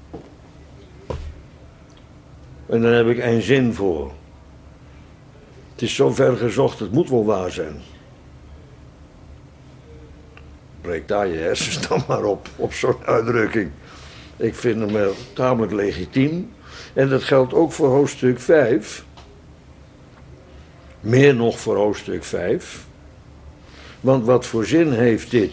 En dan heb ik 1 zin voor. Het is zo ver gezocht, het moet wel waar zijn. Breek daar je hersens dan maar op zo'n uitdrukking. Ik vind hem wel tamelijk legitiem. En dat geldt ook voor hoofdstuk 5. Meer nog voor hoofdstuk 5. Want wat voor zin heeft dit,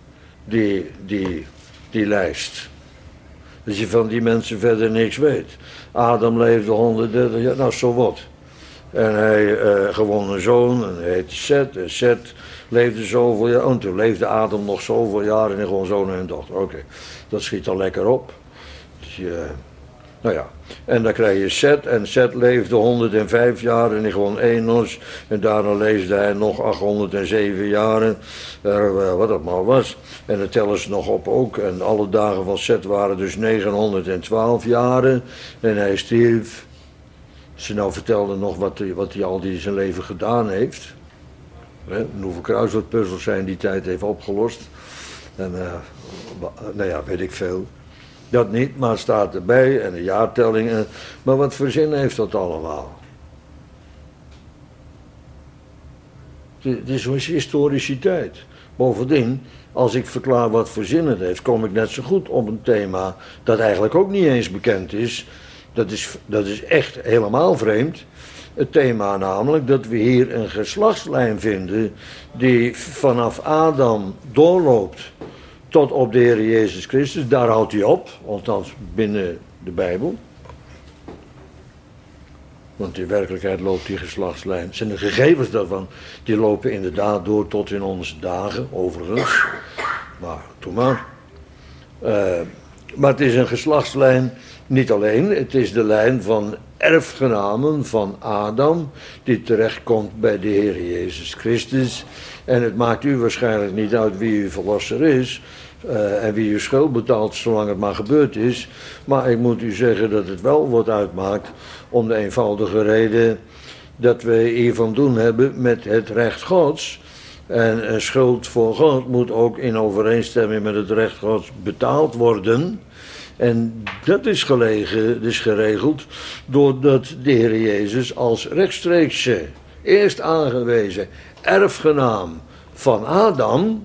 die lijst? Dat je van die mensen verder niks weet. Adam leefde 130 jaar, nou zo wat. En hij gewoon een zoon, en hij heette Seth. En Seth leefde zoveel jaar, en toen leefde Adam nog zoveel jaar en hij gewoon zoon en dochter. Oké, dat schiet dan lekker op. Dus nou ja, en dan krijg je Seth, en Seth leefde 105 jaar en hij gewoon Enos. En daarna leefde hij nog 807 jaren, wat dat maar was. En dat tellen ze nog op ook. En alle dagen van Seth waren dus 912 jaren. En hij stierf. Ze nou vertelde nog wat hij al die zijn leven gedaan heeft. En hoeveel kruiswoordpuzzels hij in die tijd heeft opgelost. En nou ja, weet ik veel. Dat niet, maar het staat erbij en de jaartelling. Maar wat voor zin heeft dat allemaal? Het is een historiciteit. Bovendien, als ik verklaar wat voor zin het heeft, kom ik net zo goed op een thema dat eigenlijk ook niet eens bekend is. Dat is echt helemaal vreemd. Het thema namelijk dat we hier een geslachtslijn vinden die vanaf Adam doorloopt tot op de Heer Jezus Christus. Daar houdt hij op, althans binnen de Bijbel. Want in werkelijkheid loopt die geslachtslijn. Zijn de gegevens daarvan, die lopen inderdaad door tot in onze dagen, overigens. Maar, doe maar. Maar het is een geslachtslijn, niet alleen, het is de lijn van erfgenamen van Adam, die terechtkomt bij de Heer Jezus Christus. En het maakt u waarschijnlijk niet uit wie uw verlosser is, en wie uw schuld betaalt, zolang het maar gebeurd is. Maar ik moet u zeggen dat het wel wat uitmaakt, om de eenvoudige reden dat we hier van doen hebben met het recht Gods. En een schuld voor God moet ook in overeenstemming met het recht Gods betaald worden. En dat is geregeld doordat de Heer Jezus als rechtstreekse, eerst aangewezen erfgenaam van Adam,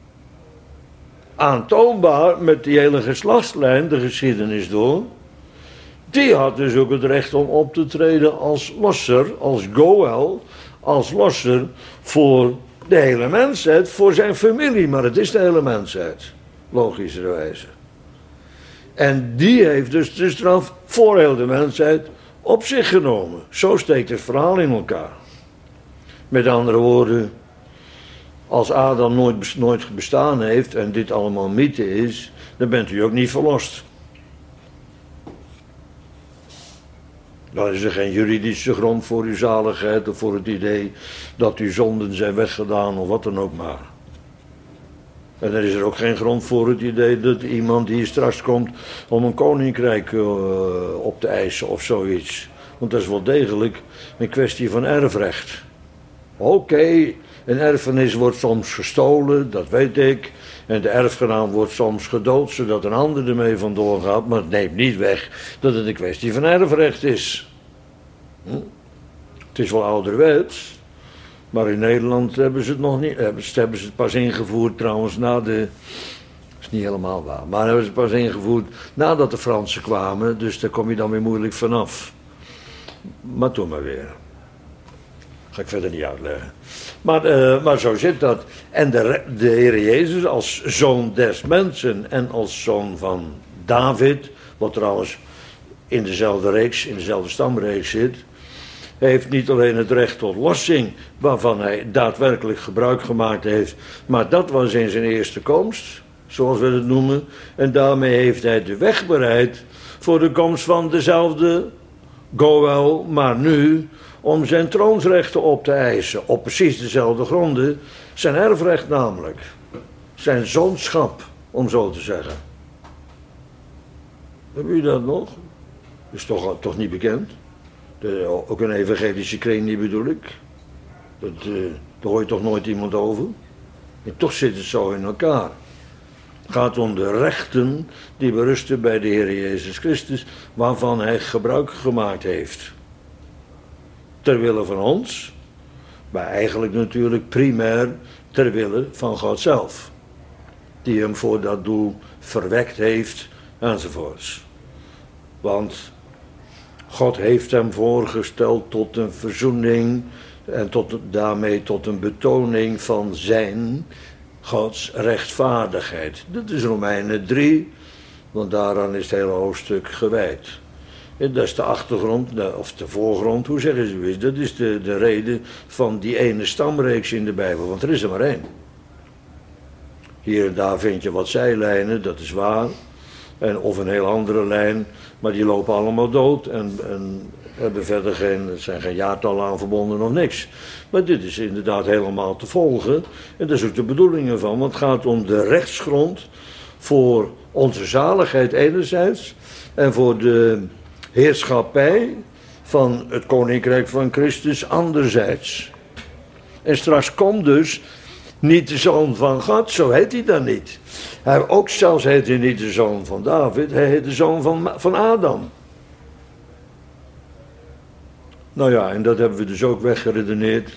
aantoonbaar met die hele geslachtslijn, de geschiedenis door, die had dus ook het recht om op te treden als losser, als Goel, als losser voor de hele mensheid, voor zijn familie, maar het is de hele mensheid, logischerwijze. En die heeft dus de straf voor heel de mensheid op zich genomen. Zo steekt het verhaal in elkaar. Met andere woorden, als Adam nooit bestaan heeft en dit allemaal mythe is, dan bent u ook niet verlost. Dan is er geen juridische grond voor uw zaligheid of voor het idee dat uw zonden zijn weggedaan of wat dan ook maar. En er is er ook geen grond voor het idee dat iemand die straks komt om een koninkrijk op te eisen of zoiets. Want dat is wel degelijk een kwestie van erfrecht. Oké, een erfenis wordt soms gestolen, dat weet ik. En de erfgenaam wordt soms gedood, zodat een ander ermee vandoor gaat. Maar het neemt niet weg dat het een kwestie van erfrecht is. Het is wel ouderwets. Maar in Nederland hebben ze het nog niet. Hebben ze het pas ingevoerd trouwens na de. Dat is niet helemaal waar. Maar hebben ze het pas ingevoerd nadat de Fransen kwamen. Dus daar kom je dan weer moeilijk vanaf. Maar toen maar weer. Ga ik verder niet uitleggen. Maar zo zit dat. En de Heer Jezus als zoon des mensen en als zoon van David, wat trouwens in dezelfde stamreeks zit, heeft niet alleen het recht tot lossing, waarvan hij daadwerkelijk gebruik gemaakt heeft, maar dat was in zijn eerste komst, zoals we het noemen. En daarmee heeft hij de weg bereid voor de komst van dezelfde Goel, maar nu om zijn troonsrechten op te eisen, op precies dezelfde gronden, zijn erfrecht namelijk, zijn zoonschap, om zo te zeggen. Hebben jullie dat nog? Is toch niet bekend? Ook een evangelische kring niet bedoel ik. Daar hoor je toch nooit iemand over? En toch zit het zo in elkaar. Het gaat om de rechten die berusten bij de Heer Jezus Christus, waarvan hij gebruik gemaakt heeft. Ter wille van ons, Maar eigenlijk natuurlijk primair ter wille van God zelf. Die hem voor dat doel verwekt heeft enzovoorts. Want God heeft hem voorgesteld tot een verzoening en daarmee tot een betoning van zijn Gods rechtvaardigheid. Dat is Romeinen 3, want daaraan is het hele hoofdstuk gewijd. En dat is de achtergrond, of de voorgrond, hoe zeggen ze eens. Dat is de reden van die ene stamreeks in de Bijbel, want er is er maar één. Hier en daar vind je wat zijlijnen, dat is waar. Of een heel andere lijn, maar die lopen allemaal dood en hebben verder er zijn geen jaartallen aan verbonden of niks. Maar dit is inderdaad helemaal te volgen en dat is ook de bedoeling ervan, want het gaat om de rechtsgrond voor onze zaligheid enerzijds en voor de heerschappij van het Koninkrijk van Christus anderzijds. En straks komt dus niet de zoon van God, zo heet hij dan niet. Ook zelfs heet hij niet de zoon van David, hij heet de zoon van Adam. Nou ja, en dat hebben we dus ook weggeredeneerd.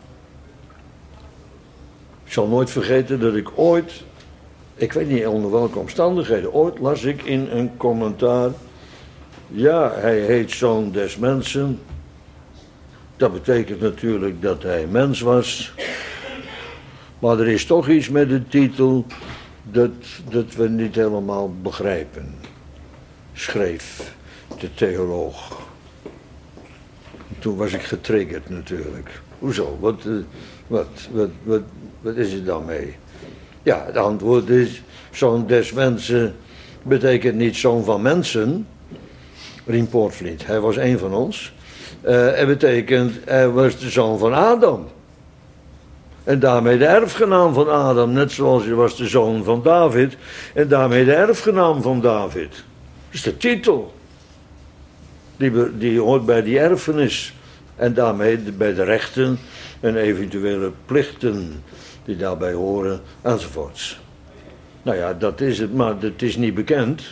Ik zal nooit vergeten dat ik ooit, ik weet niet onder welke omstandigheden, ooit las ik in een commentaar, ja, hij heet zoon des mensen. Dat betekent natuurlijk dat hij mens was. Maar er is toch iets met de titel dat we niet helemaal begrijpen. Schreef de theoloog. Toen was ik getriggerd natuurlijk. Hoezo? Wat is er dan mee? Ja, het antwoord is, zoon des mensen betekent niet zoon van mensen. Rien Poortvliet, hij was een van ons. Het betekent, hij was de zoon van Adam. En daarmee de erfgenaam van Adam, net zoals hij was de zoon van David. En daarmee de erfgenaam van David. Dat is de titel. Die hoort bij die erfenis. En daarmee bij de rechten en eventuele plichten die daarbij horen enzovoorts. Nou ja, dat is het, maar het is niet bekend.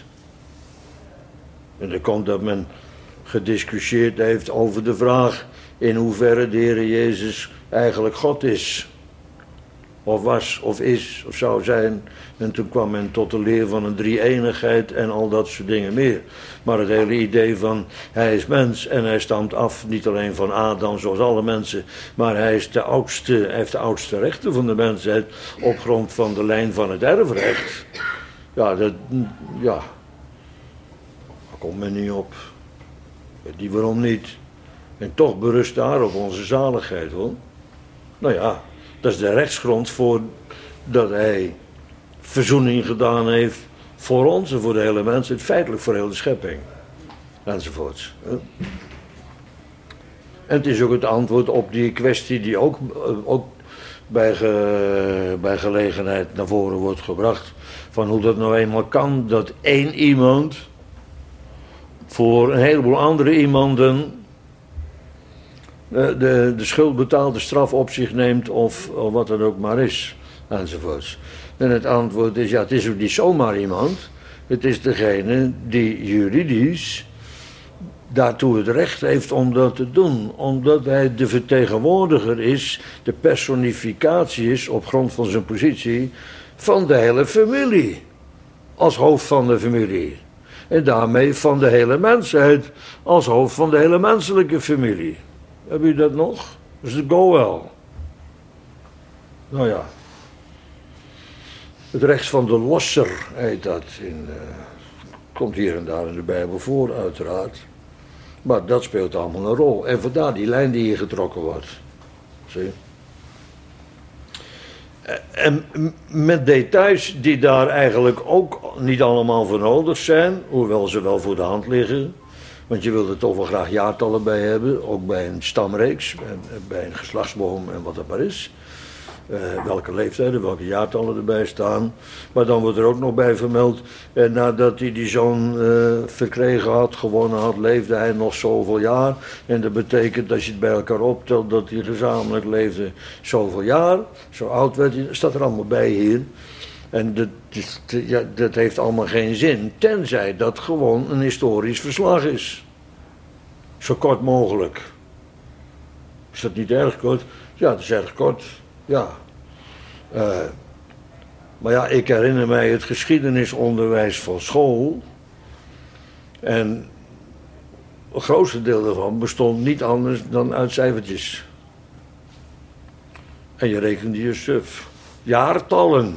En er komt dat men gediscussieerd heeft over de vraag in hoeverre de Heer Jezus eigenlijk God is. Of was, of is, of zou zijn. En toen kwam men tot de leer van een drie-eenigheid en al dat soort dingen meer. Maar het hele idee van, hij is mens en hij stamt af niet alleen van Adam zoals alle mensen. Maar hij is hij heeft de oudste rechten van de mensheid op grond van de lijn van het erfrecht. Ja, daar komt men niet op. Weet niet waarom niet. En toch berust daar op onze zaligheid, hoor. Nou ja, dat is de rechtsgrond voor dat hij verzoening gedaan heeft voor ons en voor de hele mensheid, feitelijk voor heel de schepping. Enzovoorts. En het is ook het antwoord op die kwestie die ook bij gelegenheid naar voren wordt gebracht. Van hoe dat nou eenmaal kan dat één iemand voor een heleboel andere iemanden de schuld betaalt, de straf op zich neemt of wat dan ook maar is, enzovoorts. En het antwoord is, ja, het is ook niet zomaar iemand. Het is degene die juridisch daartoe het recht heeft om dat te doen. Omdat hij de vertegenwoordiger is, de personificatie is op grond van zijn positie van de hele familie. Als hoofd van de familie. En daarmee van de hele mensheid als hoofd van de hele menselijke familie. Heb je dat nog? Dat is de Goel. Nou ja. Het recht van de losser heet dat. Komt hier en daar in de Bijbel voor, uiteraard. Maar dat speelt allemaal een rol. En vandaar die lijn die hier getrokken wordt. Zie? En met details die daar eigenlijk ook niet allemaal voor nodig zijn. Hoewel ze wel voor de hand liggen. Want je wilt er toch wel graag jaartallen bij hebben. Ook bij een stamreeks, bij een geslachtsboom en wat dat maar is. Welke leeftijden, welke jaartallen erbij staan. Maar dan wordt er ook nog bij vermeld. Nadat hij die zoon verkregen had, gewonnen had, leefde hij nog zoveel jaar. En dat betekent, als je het bij elkaar optelt, dat hij gezamenlijk leefde zoveel jaar. Zo oud werd hij, dat staat er allemaal bij hier. En dat heeft allemaal geen zin, tenzij dat gewoon een historisch verslag is. Zo kort mogelijk. Is dat niet erg kort? Ja, het is erg kort. Ja. Maar ja, ik herinner mij het geschiedenisonderwijs van school. En het grootste deel daarvan bestond niet anders dan uit cijfertjes. En je rekende je suf. Jaartallen.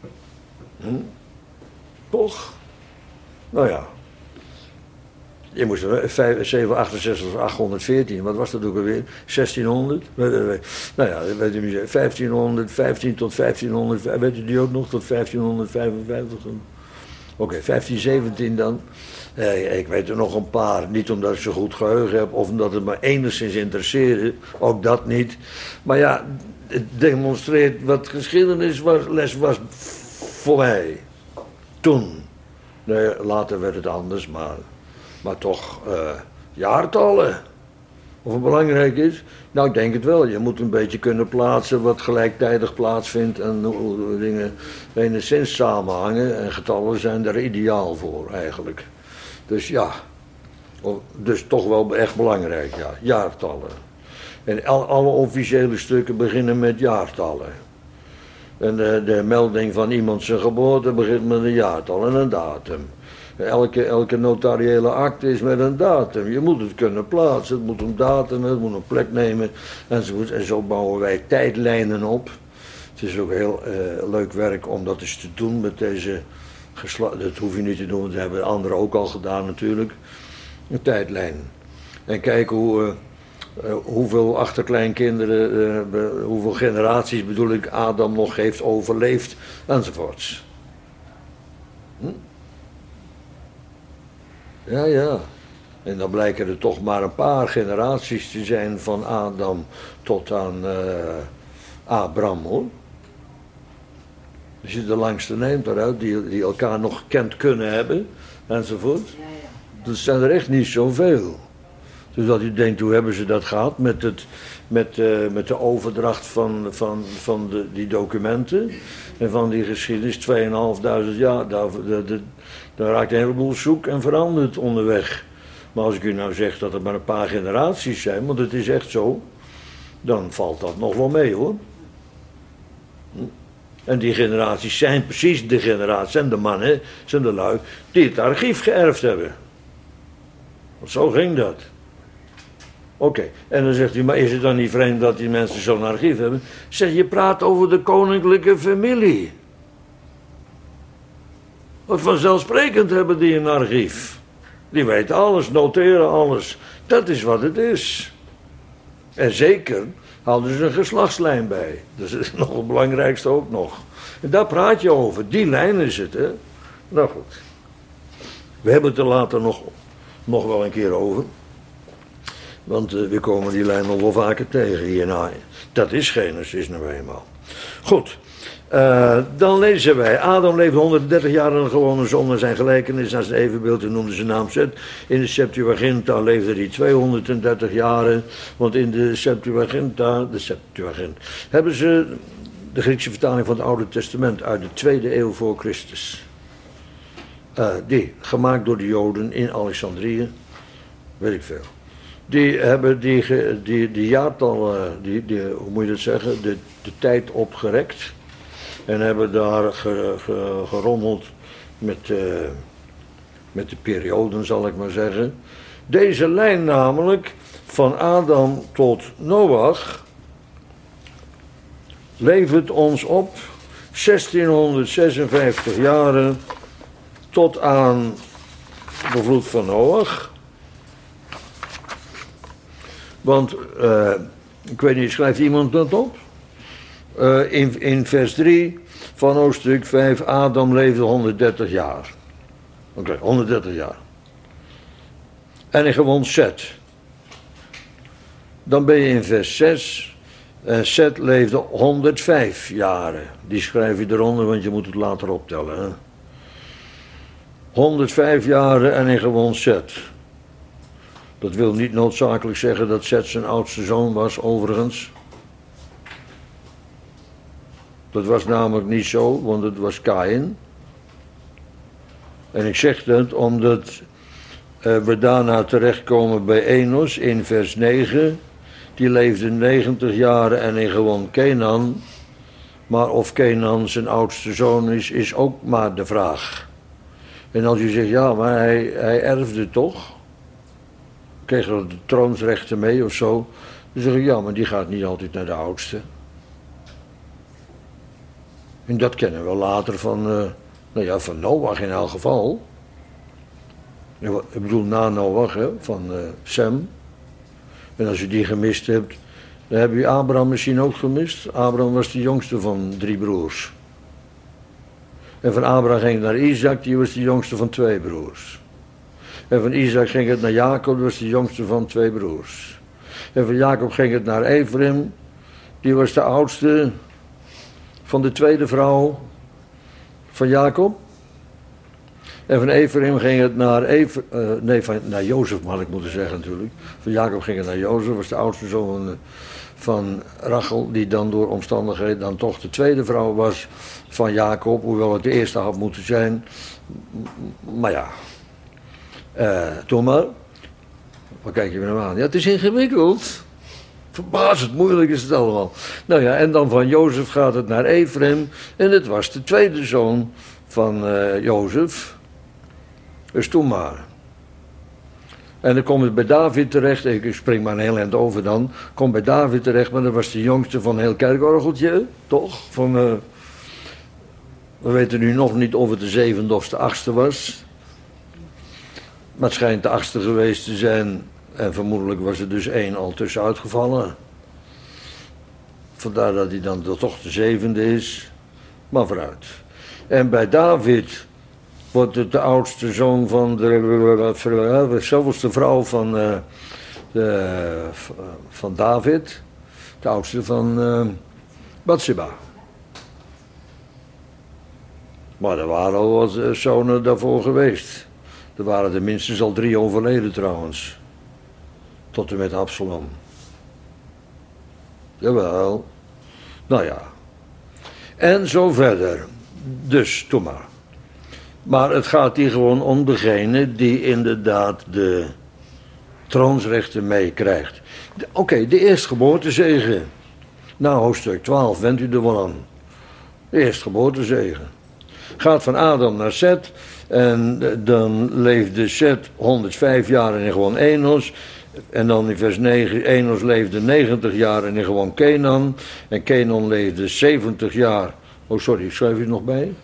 Toch? Nou ja. Je moest 768 814, wat was dat ook alweer? 1600? Nou ja, weet u, 1515 tot 1500, weet u die ook nog? Tot 1555? Oké, 1517 dan. Ik weet er nog een paar. Niet omdat ik zo goed geheugen heb of omdat het me enigszins interesseerde. Ook dat niet. Maar ja, het demonstreert wat geschiedenisles was voor mij. Toen. Nee, later werd het anders, maar toch jaartallen. Of het belangrijk is? Nou, ik denk het wel. Je moet een beetje kunnen plaatsen wat gelijktijdig plaatsvindt en hoe dingen enigszins samenhangen. En getallen zijn er ideaal voor, eigenlijk. Dus ja, dus toch wel echt belangrijk, ja. Jaartallen. En alle officiële stukken beginnen met jaartallen. En de melding van iemand zijn geboorte begint met een jaartal en een datum. Elke notariële akte is met een datum. Je moet het kunnen plaatsen, het moet een datum, het moet een plek nemen enzovoort. En zo bouwen wij tijdlijnen op. Het is ook heel leuk werk om dat eens te doen met deze dat hoef je niet te doen, dat hebben anderen ook al gedaan natuurlijk. Een tijdlijn. En kijken hoeveel achterkleinkinderen, hoeveel generaties bedoel ik, Adam nog heeft overleefd, enzovoorts. Ja. En dan blijken er toch maar een paar generaties te zijn van Adam tot aan Abraham, hoor. Als je de langste neemt daaruit, die elkaar nog gekend kunnen hebben, enzovoort. Ja. Dat zijn er echt niet zoveel. Dus dat u denkt, hoe hebben ze dat gehad met de overdracht van die documenten en van die geschiedenis, 2500 jaar, daar raakt een heleboel zoek en veranderd onderweg. Maar als ik u nou zeg dat er maar een paar generaties zijn, want het is echt zo, dan valt dat nog wel mee, hoor. En die generaties zijn precies de generaties, en de mannen, zijn de lui, die het archief geërfd hebben. Want zo ging dat. Oké, en dan zegt u, maar is het dan niet vreemd dat die mensen zo'n archief hebben? Zeg, je praat over de koninklijke familie. Wat vanzelfsprekend hebben die een archief. Die weten alles, noteren alles. Dat is wat het is. En zeker houden ze een geslachtslijn bij. Dat is nog het belangrijkste ook nog. En daar praat je over. Die lijn is het, hè. Nou goed. We hebben het er later nog wel een keer over. Want we komen die lijn nog wel vaker tegen hierna. Dat is Genesis nou eenmaal. Goed. Dan lezen wij. Adam leefde 130 jaar in een gewone zon en zijn gelijkenis naar zijn evenbeeld en noemde zijn naam Zet. In de Septuaginta leefde hij 230 jaren. Want in de Septuaginta, hebben ze de Griekse vertaling van het Oude Testament uit de 2e eeuw voor Christus. Die, gemaakt door de Joden in Alexandrië, weet ik veel. Die hebben die jaartallen, hoe moet je dat zeggen, de tijd opgerekt. En hebben daar gerommeld met de perioden, zal ik maar zeggen. Deze lijn namelijk, van Adam tot Noach, levert ons op 1656 jaren tot aan de vloed van Noach. Want, ik weet niet, schrijft iemand dat op? In vers 3 van hoofdstuk 5, Adam leefde 130 jaar. Oké, 130 jaar. En hij gewon Zet. Dan ben je in vers 6. Zet leefde 105 jaren. Die schrijf je eronder, want je moet het later optellen. Hè? 105 jaren en hij gewon Zet. Dat wil niet noodzakelijk zeggen dat Zet zijn oudste zoon was, overigens. Dat was namelijk niet zo, want het was Kaïn. En ik zeg dat omdat we daarna terechtkomen bij Enos in vers 9. die leefde 90 jaar en in gewoon Kenan. Maar of Kenan zijn oudste zoon is ook maar de vraag. En als je zegt, ja, maar hij erfde toch? Kreeg er de troonsrechten mee of zo? Dan zeg ik, ja, maar die gaat niet altijd naar de oudste. En dat kennen we later van Noach in elk geval. Ik bedoel na Noach, hè, van Sem. En als je die gemist hebt, dan heb je Abraham misschien ook gemist. Abraham was de jongste van 3 broers. En van Abraham ging het naar Isaac, die was de jongste van 2 broers. En van Isaac ging het naar Jacob, die was de jongste van 2 broers. En van Jacob ging het naar Ephraim, die was de oudste van de tweede vrouw van Jacob. En van Ephraim ging het naar Jozef, had ik moeten zeggen natuurlijk. Van Jacob ging het naar Jozef, was de oudste zoon van Rachel, die dan door omstandigheden dan toch de tweede vrouw was van Jacob, hoewel het de eerste had moeten zijn. Maar ja, Thomas, wat kijk je me nou aan? Ja, het is ingewikkeld. Verbazend moeilijk is het allemaal. Nou ja, en dan van Jozef gaat het naar Ephraim. En het was de tweede zoon van Jozef. Dus toen maar. En dan komt het bij David terecht. Ik spring maar een heel eind over dan. Komt bij David terecht, maar dat was de jongste van heel kerkorgeltje. Toch? We weten nu nog niet of het de 7e of de 8e was. Maar het schijnt de 8e geweest te zijn. En vermoedelijk was er dus 1 al tussenuit gevallen. Vandaar dat hij dan toch de 7e is. Maar vooruit. En bij David wordt het de oudste zoon van de zoveelste vrouw van David. De oudste van Bathsheba. Maar er waren al wat zonen daarvoor geweest. Er waren er minstens al 3 overleden trouwens. Tot en met Absalom. Jawel. Nou ja. En zo verder. Dus, doe maar. Maar het gaat hier gewoon om degene die inderdaad de troonsrechten meekrijgt. Oké, de eerstgeboortezegen. Nou, hoofdstuk 12, went u er wel aan. De eerstgeboortezegen. Gaat van Adam naar Seth. En dan leefde Seth 105 jaar en gewoon Enos. En dan in vers 9, Enos leefde 90 jaar en in gewoon Kenan. En Kenan leefde 70 jaar. Oh, sorry, schrijf je het nog bij?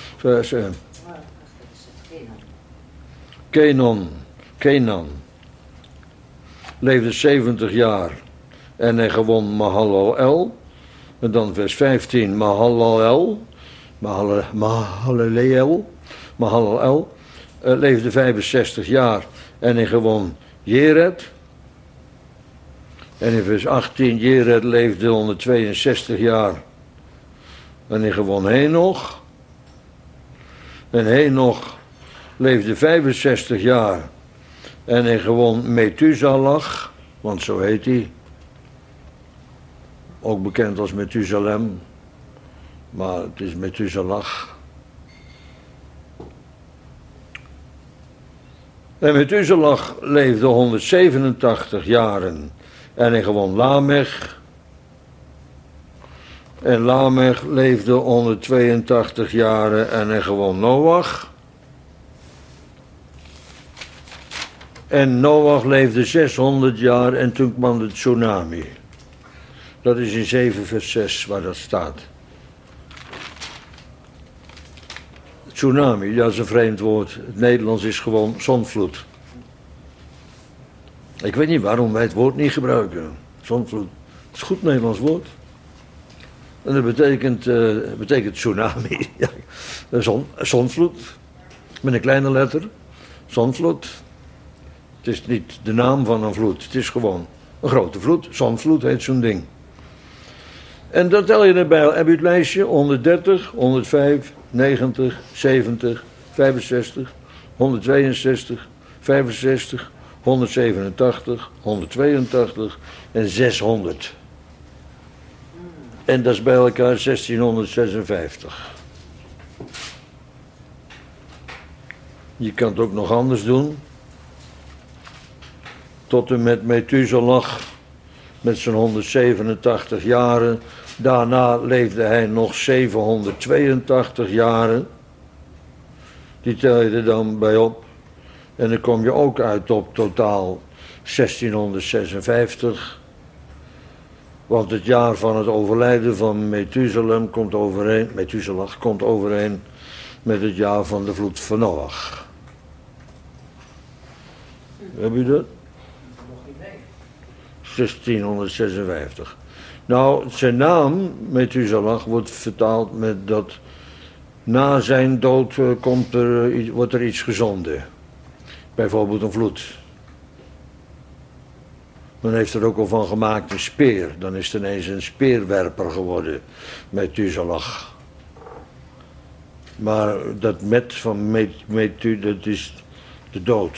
Kenan leefde 70 jaar en hij gewoon Mahalalel. En dan vers 15, Mahalalel leefde 65 jaar en hij gewoon Jered. En in vers 18, Jered leefde 162 jaar en hij gewoon Henoch. En Henoch leefde 65 jaar en hij gewoon Methuselah, want zo heet hij. Ook bekend als Methusalem, maar het is Methuselah. En Methuselah leefde 187 jaren en hij gewoon Lamech. En Lamech leefde 182 jaren en hij gewoon Noach. En Noach leefde 600 jaar en toen kwam de tsunami. Dat is in 7 vers 6 waar dat staat. Tsunami, dat is een vreemd woord. Het Nederlands is gewoon zonvloed. Ik weet niet waarom wij het woord niet gebruiken. Zonvloed. Het is een goed Nederlands woord. En dat betekent tsunami. Ja, zonvloed. Met een kleine letter. Zonvloed. Het is niet de naam van een vloed. Het is gewoon een grote vloed. Zonvloed heet zo'n ding. En dan tel je erbij. Heb je het lijstje? 130, 105, 90, 70, 65, 162, 65, 187, 182 en 600. En dat is bij elkaar 1656. Je kan het ook nog anders doen. Tot en met Methuselah met zijn 187 jaren. Daarna leefde hij nog 782 jaren. Die tel je er dan bij op. En dan kom je ook uit op totaal 1656. Want het jaar van het overlijden van Methuselah komt overeen met het jaar van de vloed van Noach. Heb je dat? Nog niet mee. 1656. Nou, zijn naam, Methuselah, wordt vertaald met dat na zijn dood wordt er iets gezonden. Bijvoorbeeld een vloed. Men heeft er ook al van gemaakt een speer. Dan is het ineens een speerwerper geworden, Methuselah. Maar dat met van Methu, dat is de dood.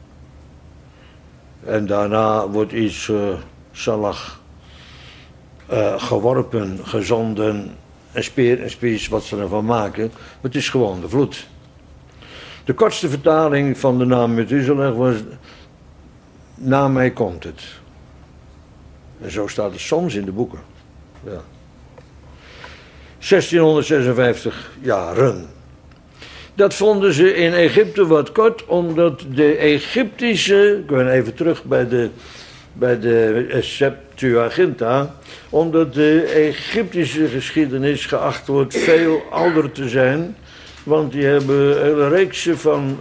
En daarna wordt iets Salah geworpen, gezonden, een speer is wat ze ervan maken. Maar het is gewoon de vloed. De kortste vertaling van de naam Methuselah was: na mij komt het. En zo staat het soms in de boeken. Ja. 1656 jaren. Dat vonden ze in Egypte wat kort, omdat de Egyptische, ik ben even terug bij de Septuaginta, omdat de Egyptische geschiedenis geacht wordt veel ouder te zijn, want die hebben hele reeksen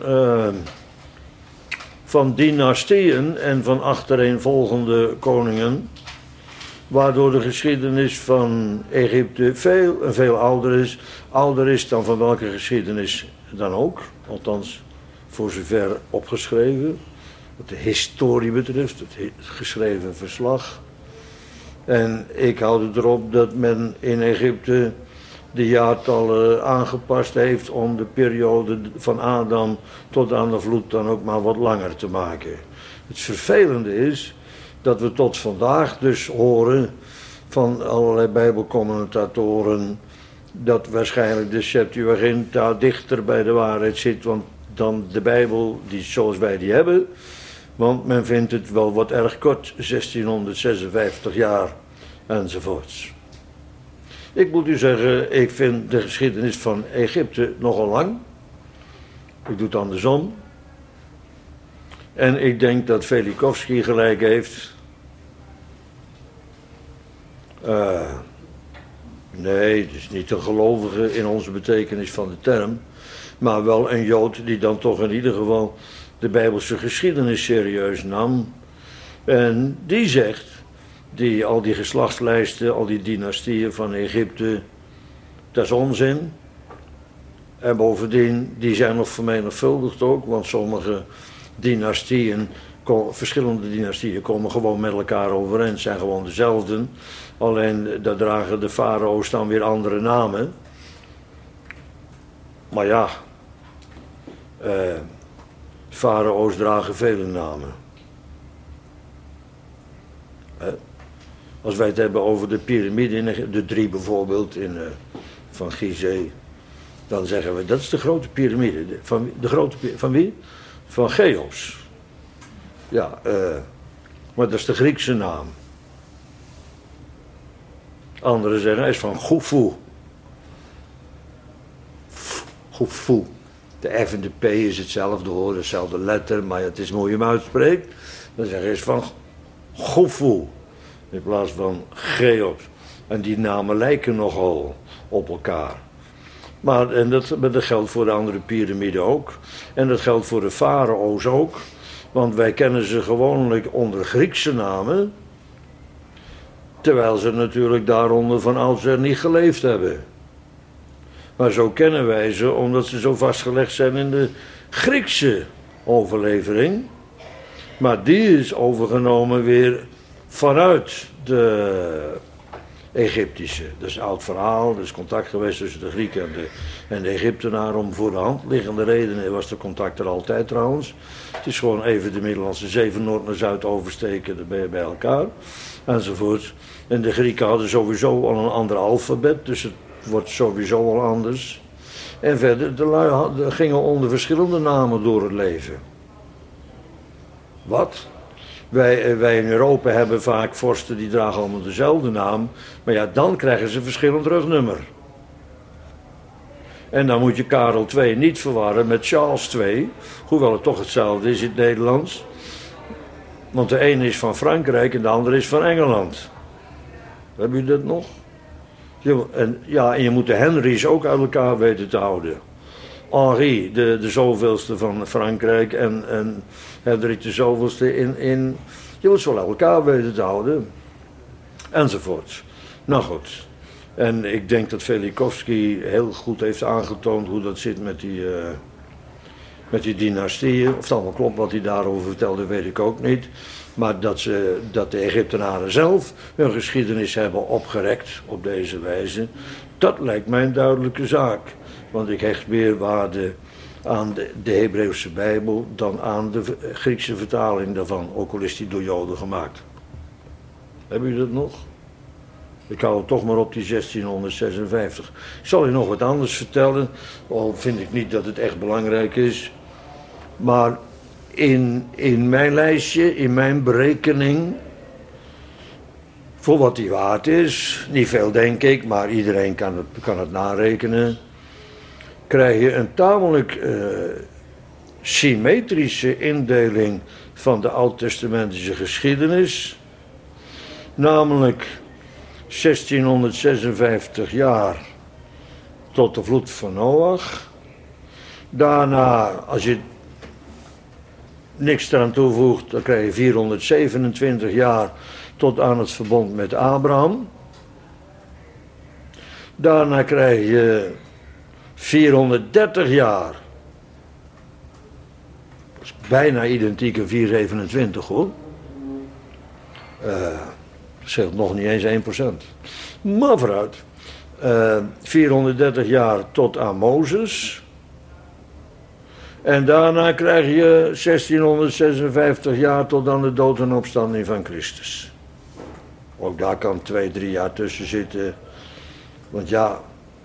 van dynastieën en van achtereenvolgende koningen, waardoor de geschiedenis van Egypte veel ouder is dan van welke geschiedenis dan ook, althans voor zover opgeschreven, wat de historie betreft, het geschreven verslag. En ik houd het erop dat men in Egypte de jaartallen aangepast heeft om de periode van Adam tot aan de vloed dan ook maar wat langer te maken. Het vervelende is dat we tot vandaag dus horen van allerlei bijbelcommentatoren dat waarschijnlijk de Septuaginta dichter bij de waarheid zit dan de Bijbel zoals wij die hebben. Want men vindt het wel wat erg kort, 1656 jaar enzovoorts. Ik moet u zeggen, ik vind de geschiedenis van Egypte nogal lang. Ik doe het andersom. En ik denk dat Velikovsky gelijk heeft. Nee, het is niet een gelovige in onze betekenis van de term. Maar wel een Jood die dan toch in ieder geval de Bijbelse geschiedenis serieus nam. En die zegt, al die geslachtslijsten, al die dynastieën van Egypte, dat is onzin. En bovendien, die zijn nog vermenigvuldigd ook, want sommige dynastieën, verschillende dynastieën komen gewoon met elkaar overeen, zijn gewoon dezelfde. Alleen, daar dragen de farao's dan weer andere namen. Maar ja, farao's dragen vele namen. Als wij het hebben over de piramide, de 3 bijvoorbeeld van Gizeh, dan zeggen we dat is de grote piramide. Van wie? Van Cheops. Ja, maar dat is de Griekse naam. Anderen zeggen hij is van Khufu. Khufu. De F en de P is hetzelfde hoor, dezelfde letter, maar het is mooi om uitspreekt. Dan zeggen hij is van Khufu. In plaats van Cheops. En die namen lijken nogal op elkaar. Maar dat geldt voor de andere piramiden ook. En dat geldt voor de farao's ook. Want wij kennen ze gewoonlijk onder Griekse namen. Terwijl ze natuurlijk daaronder van oudsher niet geleefd hebben. Maar zo kennen wij ze omdat ze zo vastgelegd zijn in de Griekse overlevering. Maar die is overgenomen weer vanuit de Egyptische. Dat is een oud verhaal, er is contact geweest tussen de Grieken en de Egyptenaren om voor de hand liggende redenen was de contact er altijd trouwens. Het is gewoon even de Middellandse Zee van Noord naar Zuid oversteken, dan ben je bij elkaar, enzovoort. En de Grieken hadden sowieso al een ander alfabet, dus het wordt sowieso al anders. En verder, de lui gingen onder verschillende namen door het leven. Wat? Wij in Europa hebben vaak vorsten die dragen allemaal dezelfde naam. Maar ja, dan krijgen ze een verschillend rugnummer. En dan moet je Karel II niet verwarren met Charles II. Hoewel het toch hetzelfde is in het Nederlands. Want de ene is van Frankrijk en de andere is van Engeland. Heb je dat nog? En je moet de Henrys ook uit elkaar weten te houden. Henri, de zoveelste van Frankrijk en Hendrik de zoveelste in... Je moet ze wel uit elkaar weten te houden. Enzovoort. Nou goed. En ik denk dat Velikovsky heel goed heeft aangetoond hoe dat zit met die dynastieën. Of het allemaal klopt wat hij daarover vertelde, weet ik ook niet. Maar dat de Egyptenaren zelf hun geschiedenis hebben opgerekt op deze wijze, dat lijkt mij een duidelijke zaak. Want ik hecht meer waarde aan de Hebreeuwse Bijbel dan aan de Griekse vertaling daarvan, ook al is die door Joden gemaakt. Hebben jullie dat nog? Ik hou het toch maar op die 1656. Ik zal je nog wat anders vertellen, al vind ik niet dat het echt belangrijk is. Maar in mijn lijstje, in mijn berekening, voor wat die waard is, niet veel denk ik, maar iedereen kan het narekenen, krijg je een tamelijk symmetrische indeling van de oud-testamentische geschiedenis. Namelijk 1656 jaar tot de vloed van Noach. Daarna, als je niks eraan toevoegt, dan krijg je 427 jaar tot aan het verbond met Abraham. Daarna krijg je 430 jaar. Dat is bijna identiek aan 427 hoor. Dat scheelt nog niet eens 1%. Maar vooruit. 430 jaar tot aan Mozes. En daarna krijg je 1656 jaar tot aan de dood en opstanding van Christus. Ook daar kan 2-3 jaar tussen zitten. Want ja,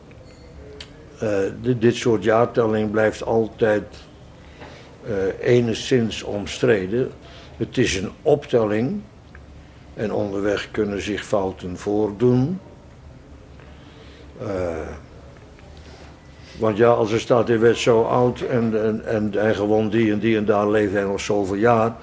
dit soort jaartelling blijft altijd enigszins omstreden. Het is een optelling. En onderweg kunnen zich fouten voordoen. Want ja, als er staat, hij werd zo oud en gewoon die en daar leefde hij nog zoveel jaar.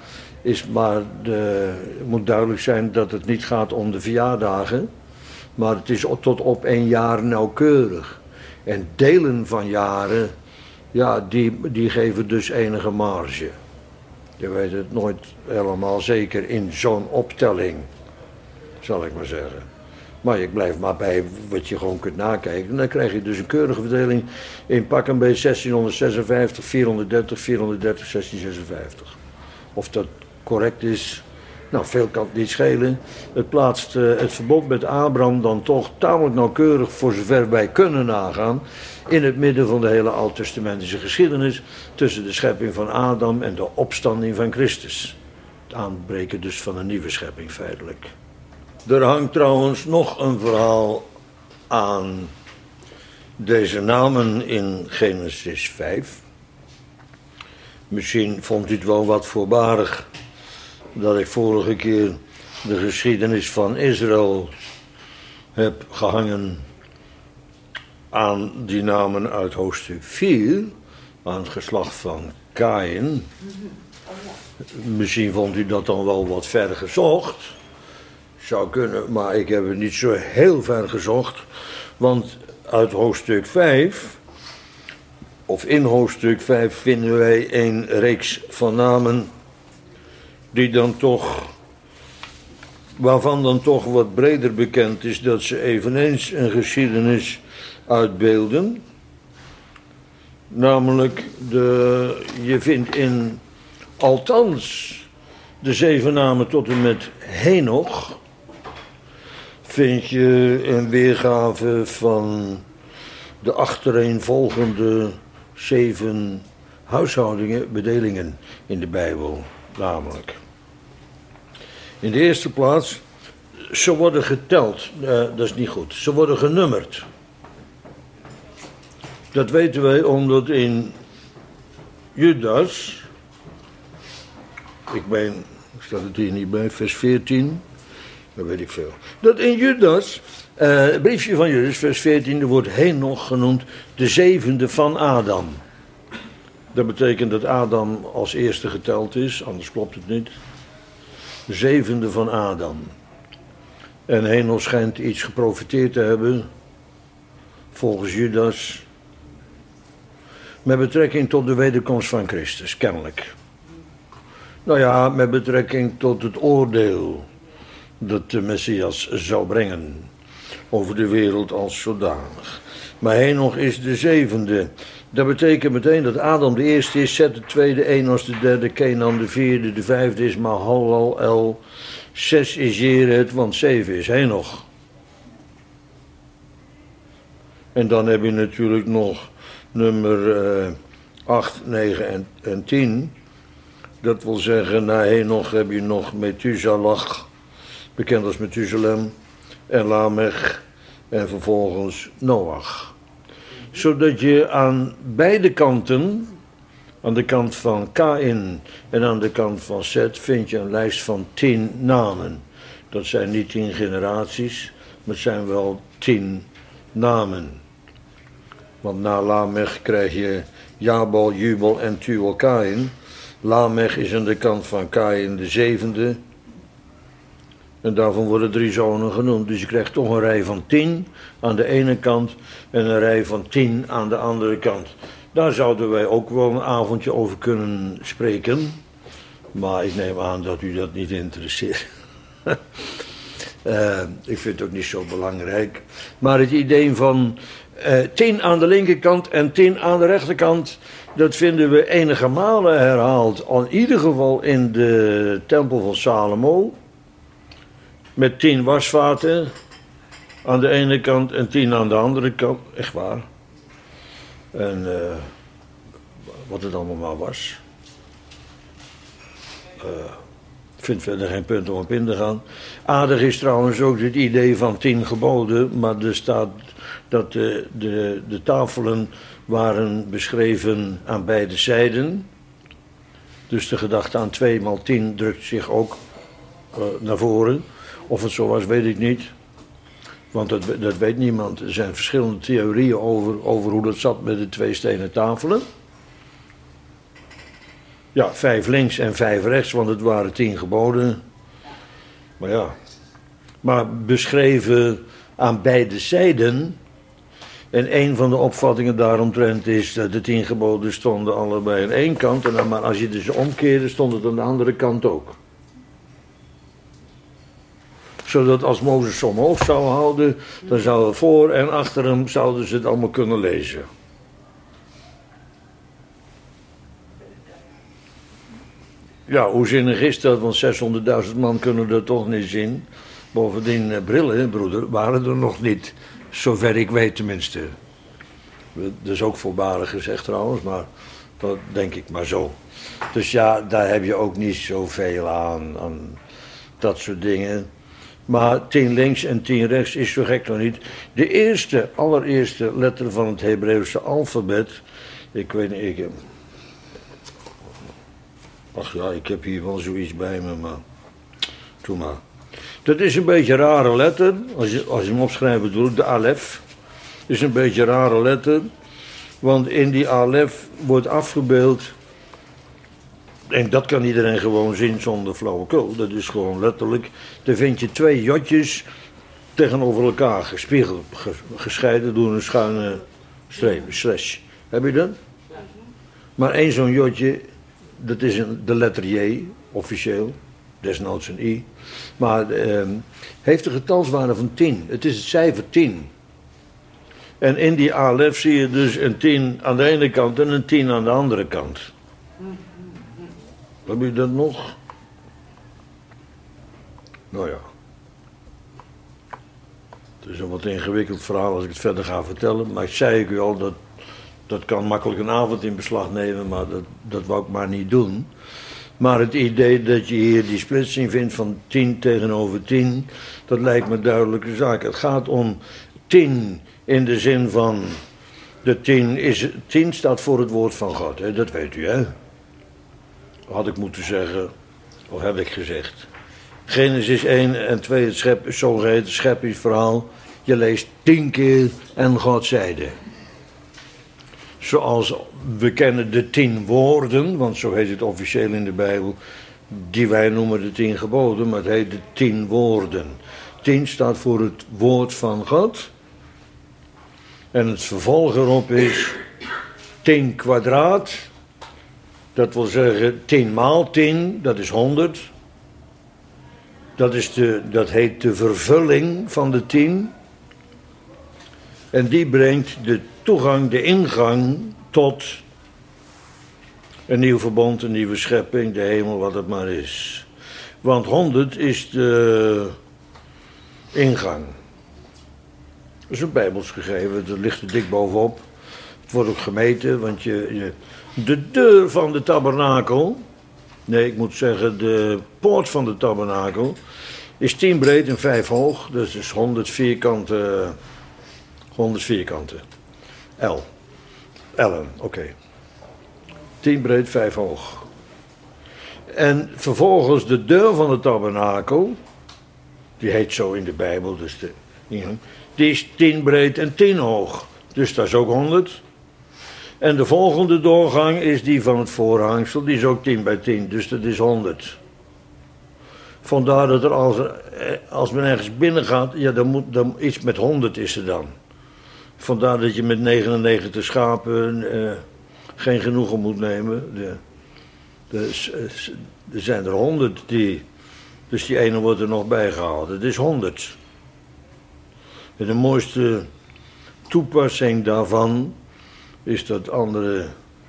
Het moet duidelijk zijn dat het niet gaat om de verjaardagen. Maar het is tot op 1 jaar nauwkeurig. En delen van jaren, ja, die geven dus enige marge. Je weet het nooit helemaal zeker in zo'n optelling, zal ik maar zeggen. Maar ik blijf maar bij wat je gewoon kunt nakijken. En dan krijg je dus een keurige verdeling in pak een beetje 1656, 430, 430, 1656. Of dat correct is, nou veel kan het niet schelen. Het plaatst het verbond met Abraham dan toch tamelijk nauwkeurig, voor zover wij kunnen nagaan, in het midden van de hele oud-testamentische geschiedenis, tussen de schepping van Adam en de opstanding van Christus. Het aanbreken dus van een nieuwe schepping feitelijk. Er hangt trouwens nog een verhaal aan deze namen in Genesis 5. Misschien vond u het wel wat voorbarig dat ik vorige keer de geschiedenis van Israël heb gehangen aan die namen uit hoofdstuk 4, aan het geslacht van Kaïn. Misschien vond u dat dan wel wat ver gezocht. Zou kunnen, maar ik heb het niet zo heel ver gezocht. Want uit hoofdstuk 5, of in hoofdstuk 5, vinden wij een reeks van namen die dan toch, waarvan dan toch wat breder bekend is dat ze eveneens een geschiedenis uitbeelden. Namelijk, je vindt in althans de 7 namen tot en met Henoch, vind je een weergave van de achtereenvolgende 7 huishoudingen, bedelingen in de Bijbel, namelijk. In de eerste plaats, ze worden geteld, dat is niet goed, ze worden genummerd. Dat weten wij omdat in Judas, ik staat het hier niet bij, vers 14. Dat weet ik veel. Dat in Judas, het briefje van Judas, vers 14, er wordt Henoch genoemd de zevende van Adam. Dat betekent dat Adam als eerste geteld is, anders klopt het niet. De zevende van Adam. En Henoch schijnt iets geprofiteerd te hebben, volgens Judas, met betrekking tot de wederkomst van Christus, kennelijk. Nou ja, met betrekking tot het oordeel dat de Messias zou brengen over de wereld als zodanig. Maar Henoch is de zevende. Dat betekent meteen dat Adam de eerste is, Zet de tweede, Enos de derde, Kenan de vierde, de vijfde is Mahalalel, 6 is Jered, want 7 is Henoch. En dan heb je natuurlijk nog nummer 8, 9 en 10. Dat wil zeggen, na Henoch heb je nog Methuselah, bekend als Methuselem, en Lamech en vervolgens Noach. Zodat je aan beide kanten, aan de kant van Kain en aan de kant van Zet, vind je een lijst van 10 namen. Dat zijn niet 10 generaties, maar het zijn wel 10 namen. Want na Lamech krijg je Jabal, Jubal en Tuel Kain. Lamech is aan de kant van Kain de zevende. En daarvan worden 3 zonen genoemd. Dus je krijgt toch een rij van 10 aan de ene kant en een rij van 10 aan de andere kant. Daar zouden wij ook wel een avondje over kunnen spreken. Maar ik neem aan dat u dat niet interesseert. Ik vind het ook niet zo belangrijk. Maar het idee van 10 aan de linkerkant en 10 aan de rechterkant, dat vinden we enige malen herhaald. In ieder geval in de tempel van Salomo. Met 10 wasvaten aan de ene kant en 10 aan de andere kant. Echt waar. En wat het allemaal maar was. Ik vind verder geen punt om op in te gaan. Aardig is trouwens ook het idee van 10 geboden. Maar er staat dat de tafelen waren beschreven aan beide zijden. Dus de gedachte aan 2 x 10 drukt zich ook naar voren. Of het zo was, weet ik niet. Want dat weet niemand. Er zijn verschillende theorieën over hoe dat zat met de 2 stenen tafelen. Ja, 5 links en 5 rechts, want het waren 10 geboden. Maar ja. Maar beschreven aan beide zijden. En een van de opvattingen daaromtrent is dat de 10 geboden stonden allebei aan één kant. Maar als je dus omkeerde, stond het aan de andere kant ook. Zodat als Mozes ze omhoog zou houden, dan zouden voor en achter hem zouden ze het allemaal kunnen lezen. Ja, hoe zinnig is dat? Want 600.000 man kunnen dat toch niet zien. Bovendien, brillen, broeder, waren er nog niet. Zover ik weet tenminste. Dat is ook voorbarig gezegd trouwens, maar dat denk ik maar zo. Dus ja, daar heb je ook niet zoveel aan dat soort dingen. Maar 10 links en 10 rechts is zo gek nog niet. De allereerste letter van het Hebreeuwse alfabet. Ik weet niet, ach ja, ik heb hier wel zoiets bij me, maar doe maar. Dat is een beetje een rare letter. Als je hem opschrijft bedoel ik, de alef. Is een beetje een rare letter. Want in die alef wordt afgebeeld. En dat kan iedereen gewoon zien zonder flauwekul. Dat is gewoon letterlijk. Daar vind je 2 jotjes tegenover elkaar gespiegeld. Gescheiden door een schuine streep, een slash. Heb je dat? Maar één zo'n jotje, dat is de letter J, officieel. Desnoods een I. Maar heeft een getalswaarde van 10. Het is het cijfer 10. En in die alef zie je dus een 10 aan de ene kant en een 10 aan de andere kant. Heb je dat nog? Nou ja. Het is een wat ingewikkeld verhaal als ik het verder ga vertellen. Maar ik zei u al, dat kan makkelijk een avond in beslag nemen. Maar dat wou ik maar niet doen. Maar het idee dat je hier die splitsing vindt van 10 tegenover 10. Dat lijkt me duidelijke zaak. Het gaat om 10 in de zin van. De 10 staat voor het woord van God. Hè? Dat weet u, hè? Had ik moeten zeggen Of heb ik gezegd. Genesis 1 en 2, het zogeheten scheppingsverhaal. Je leest 10 keer en God zeide. Zoals we kennen de 10 woorden, want zo heet het officieel in de Bijbel, die wij noemen de 10 geboden, maar het heet de 10 woorden. 10 staat voor het woord van God. En het vervolg erop is 10 kwadraat. Dat wil zeggen 10 maal 10, dat is 100. Dat heet de vervulling van de 10. En die brengt de toegang, de ingang tot een nieuw verbond, een nieuwe schepping, de hemel, wat het maar is. Want 100 is de ingang. Dat is een Bijbels gegeven, dat ligt er dik bovenop. Het wordt ook gemeten, want de deur van de tabernakel, nee, ik moet zeggen, de poort van de tabernakel is 10 breed en 5 hoog. Dus is 100 vierkante ellen, oké. 10 breed, 5 hoog. En vervolgens de deur van de tabernakel, die heet zo in de Bijbel, dus die is 10 breed en 10 hoog. Dus dat is ook 100. En de volgende doorgang is die van het voorhangsel, die is ook 10 bij 10, dus dat is 100. Vandaar dat er als men ergens binnen gaat, ja, dan iets met 100 is er dan. Vandaar dat je met 99 schapen geen genoegen moet nemen. Er zijn er 100 dus die ene wordt er nog bijgehaald. Het is 100. En de mooiste toepassing daarvan is dat andere.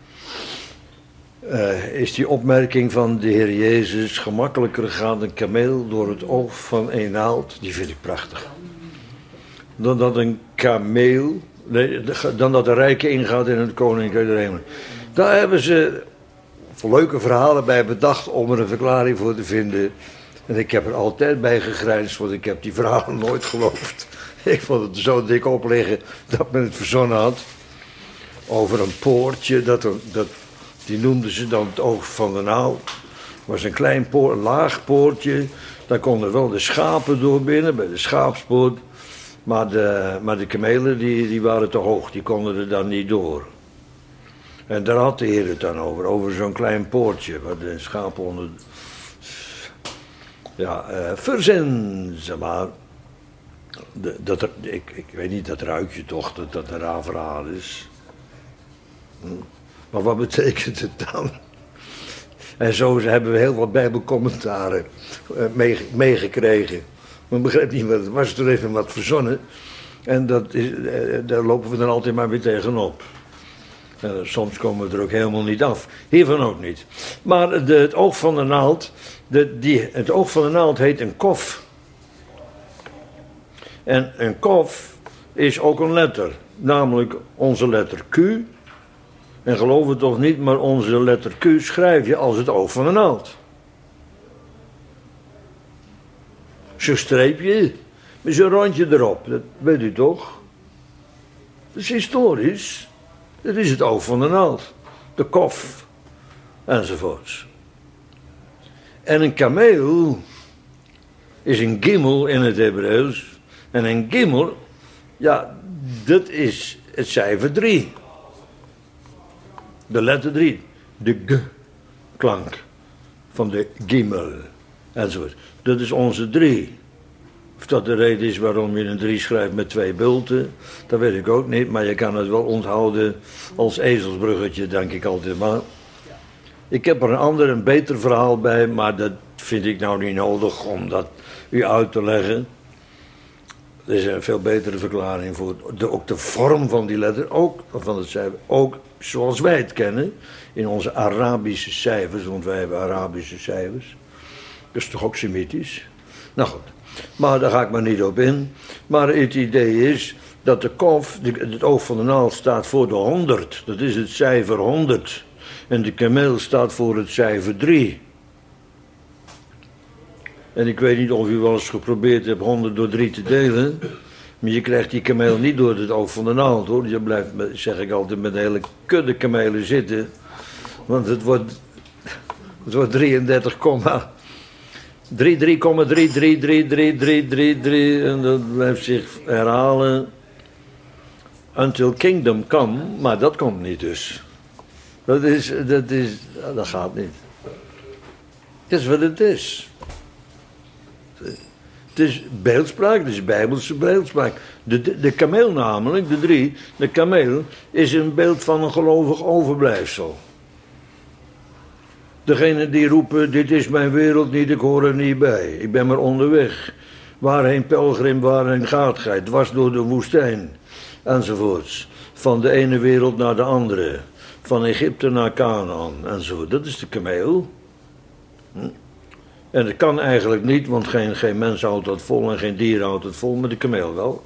Is die opmerking van de Heer Jezus: gemakkelijker gaat een kameel door het oog van een naald. Die vind ik prachtig. Dan dat een kameel, dan dat de rijke ingaat in het koninkrijk der hemelen. Daar hebben ze leuke verhalen bij bedacht om er een verklaring voor te vinden. En ik heb er altijd bij gegrijnsd, want ik heb die verhalen nooit geloofd. Ik vond het zo dik opliggen dat men het verzonnen had. Over een poortje, die noemden ze dan het oog van de naald. Het was een klein laag poortje. Daar konden wel de schapen door binnen, bij de schaapspoort. Maar de kamelen die waren te hoog, die konden er dan niet door. En daar had de Heer het dan over zo'n klein poortje, waar de schapen onder. Ja, verzin ze maar. Ik weet niet, dat ruik je toch, dat een raar verhaal is. Maar wat betekent het dan? En zo hebben we heel wat Bijbelcommentaren meegekregen. Maar ik begreep niet wat het was, toen heeft men wat verzonnen. En daar lopen we dan altijd maar weer tegenop. Soms komen we er ook helemaal niet af. Hiervan ook niet. Maar het oog van de naald, het oog van de naald heet een kof. En een kof is ook een letter. Namelijk onze letter Q. En geloof het of niet, maar onze letter Q schrijf je als het oog van de naald. Zo'n streepje, met zo'n randje erop, dat weet u toch? Dat is historisch. Dat is het oog van de naald. De kof. Enzovoorts. En een kameel is een gimel in het Hebreeuws. En een gimel, ja, dat is het cijfer 3. De letter 3. De g-klank van de gimel. Enzovoort. Dat is onze 3. Of dat de reden is waarom je een 3 schrijft met 2 bulten, dat weet ik ook niet. Maar je kan het wel onthouden als ezelsbruggetje, denk ik altijd maar. Ik heb er een beter verhaal bij, maar dat vind ik nou niet nodig om dat u uit te leggen. Er is een veel betere verklaring voor. Ook de vorm van die letter, ook van het cijfer, ook zoals wij het kennen, in onze Arabische cijfers, want wij hebben Arabische cijfers. Dat is toch ook semitisch? Nou goed, maar daar ga ik maar niet op in. Maar het idee is dat de kof, het oog van de naald, staat voor de 100. Dat is het cijfer 100. En de kameel staat voor het cijfer 3. En ik weet niet of u wel eens geprobeerd hebt 100 door 3 te delen. Maar je krijgt die kameel niet door het oog van de naald, hoor. Je blijft, zeg ik altijd, met een hele kudde kamelen zitten. Want het wordt 33, en dat blijft zich herhalen. Until kingdom come, maar dat komt niet dus. Dat gaat niet. Het is wat het is. Het is beeldspraak, het is bijbelse beeldspraak. De kameel namelijk, de kameel is een beeld van een gelovig overblijfsel. Degene die roepen, dit is mijn wereld niet, ik hoor er niet bij. Ik ben maar onderweg. Waarheen pelgrim, waarheen gaat gij? Dwars door de woestijn, enzovoorts. Van de ene wereld naar de andere. Van Egypte naar Canaan, enzovoort. Dat is de kameel. En dat kan eigenlijk niet, want geen mens houdt dat vol en geen dier houdt het vol, maar de kameel wel.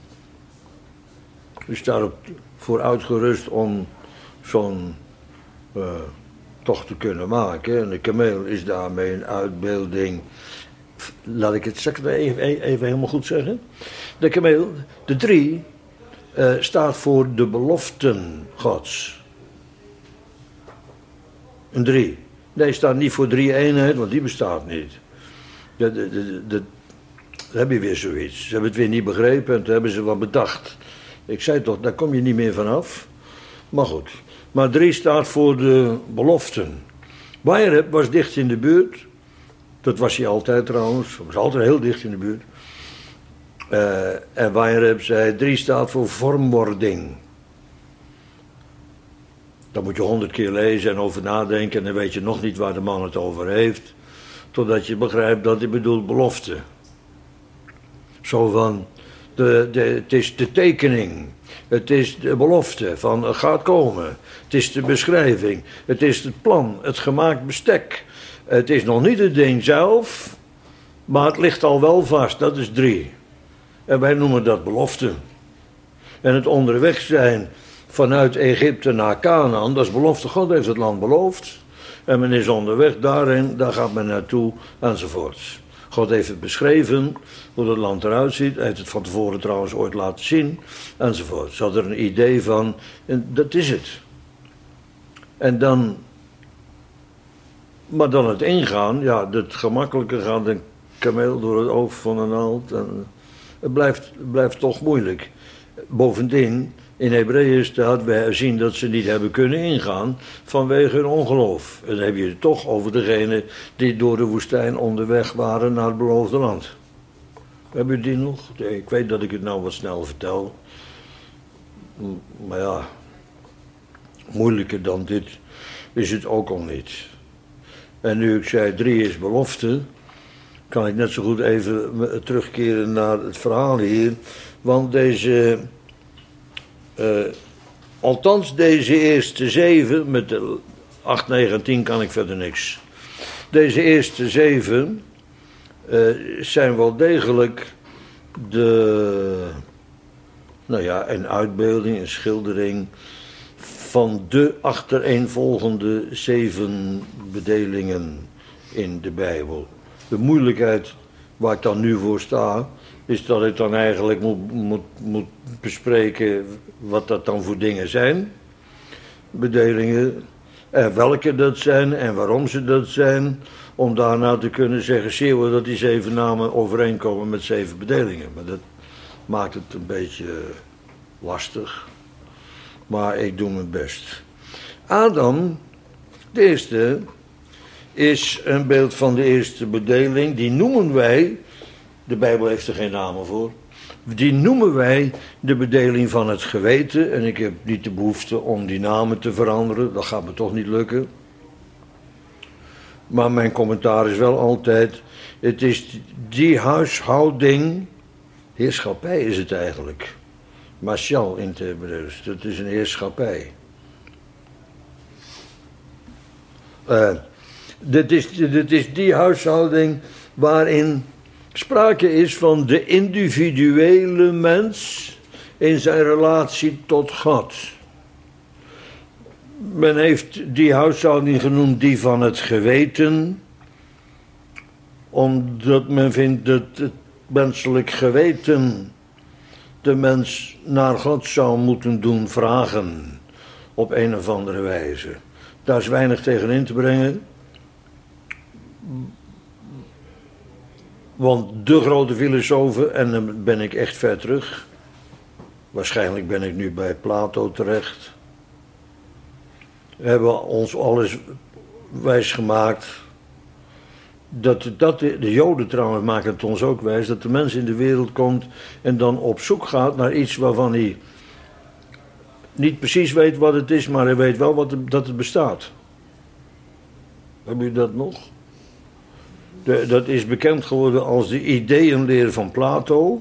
Dus daarop voor uitgerust om zo'n tocht te kunnen maken. En de kameel is daarmee een uitbeelding. Laat ik het even helemaal goed zeggen. De kameel, de 3, staat voor de beloften Gods. Een 3. Nee, staat niet voor 3-eenheid, want die bestaat niet. Dan heb je weer zoiets. Ze hebben het weer niet begrepen en toen hebben ze wat bedacht. Ik zei toch, daar kom je niet meer vanaf. Maar goed. Maar 3 staat voor de beloften. Weyerhaeup was dicht in de buurt. Dat was hij altijd trouwens. Hij was altijd heel dicht in de buurt. En Weyerhaeup zei, 3 staat voor vormwording. Dan moet je 100 keer lezen en over nadenken en dan weet je nog niet waar de man het over heeft. Totdat je begrijpt dat hij bedoelt belofte. Zo van, het is de tekening. Het is de belofte van het gaat komen. Het is de beschrijving. Het is het plan, het gemaakt bestek. Het is nog niet het ding zelf, maar het ligt al wel vast. Dat is 3. En wij noemen dat belofte. En het onderweg zijn vanuit Egypte naar Canaan, dat is belofte. God heeft het land beloofd. En men is onderweg daarin, daar gaat men naartoe, enzovoorts. God heeft het beschreven, hoe het land eruit ziet. Hij heeft het van tevoren trouwens ooit laten zien, enzovoort. Ze hadden er een idee van, en dat is het. En dan, maar dan het ingaan, ja, het gemakkelijke gaat een kameel door het oog van een naald. En het blijft toch moeilijk. Bovendien, in Hebreeën staat, wij zien dat ze niet hebben kunnen ingaan vanwege hun ongeloof. En dan heb je het toch over degenen die door de woestijn onderweg waren naar het beloofde land. Hebben jullie die nog? Nee, ik weet dat ik het nou wat snel vertel. Maar ja, moeilijker dan dit is het ook al niet. En nu ik zei 3 is belofte, kan ik net zo goed even terugkeren naar het verhaal hier. Want althans deze eerste 7, met de 8, 9 en 10 kan ik verder niks. Deze eerste 7 zijn wel degelijk een uitbeelding, een schildering van de achtereenvolgende 7 bedelingen in de Bijbel. De moeilijkheid waar ik dan nu voor sta, is dat ik dan eigenlijk moet bespreken wat dat dan voor dingen zijn. Bedelingen, en welke dat zijn en waarom ze dat zijn. Om daarna te kunnen zeggen, zie je dat die 7 namen overeenkomen met 7 bedelingen. Maar dat maakt het een beetje lastig. Maar ik doe mijn best. Adam, de eerste, is een beeld van de eerste bedeling. Die noemen wij, de Bijbel heeft er geen namen voor, die noemen wij de bedeling van het geweten. En ik heb niet de behoefte om die namen te veranderen, dat gaat me toch niet lukken. Maar mijn commentaar is wel altijd, het is die huishouding, heerschappij is het eigenlijk. Mashal in het Hebreeuws, dat is een heerschappij. Dit is die huishouding waarin sprake is van de individuele mens in zijn relatie tot God. Men heeft die huishouding genoemd die van het geweten, omdat men vindt dat het menselijk geweten de mens naar God zou moeten doen vragen op een of andere wijze. Daar is weinig tegen in te brengen. Want de grote filosofen, en dan ben ik echt ver terug. Waarschijnlijk ben ik nu bij Plato terecht. Hebben ons alles wijsgemaakt. De Joden trouwens maken het ons ook wijs. Dat de mens in de wereld komt en dan op zoek gaat naar iets waarvan hij niet precies weet wat het is, maar hij weet wel dat het bestaat. Hebben jullie dat nog? Dat is bekend geworden als de ideeënleer van Plato.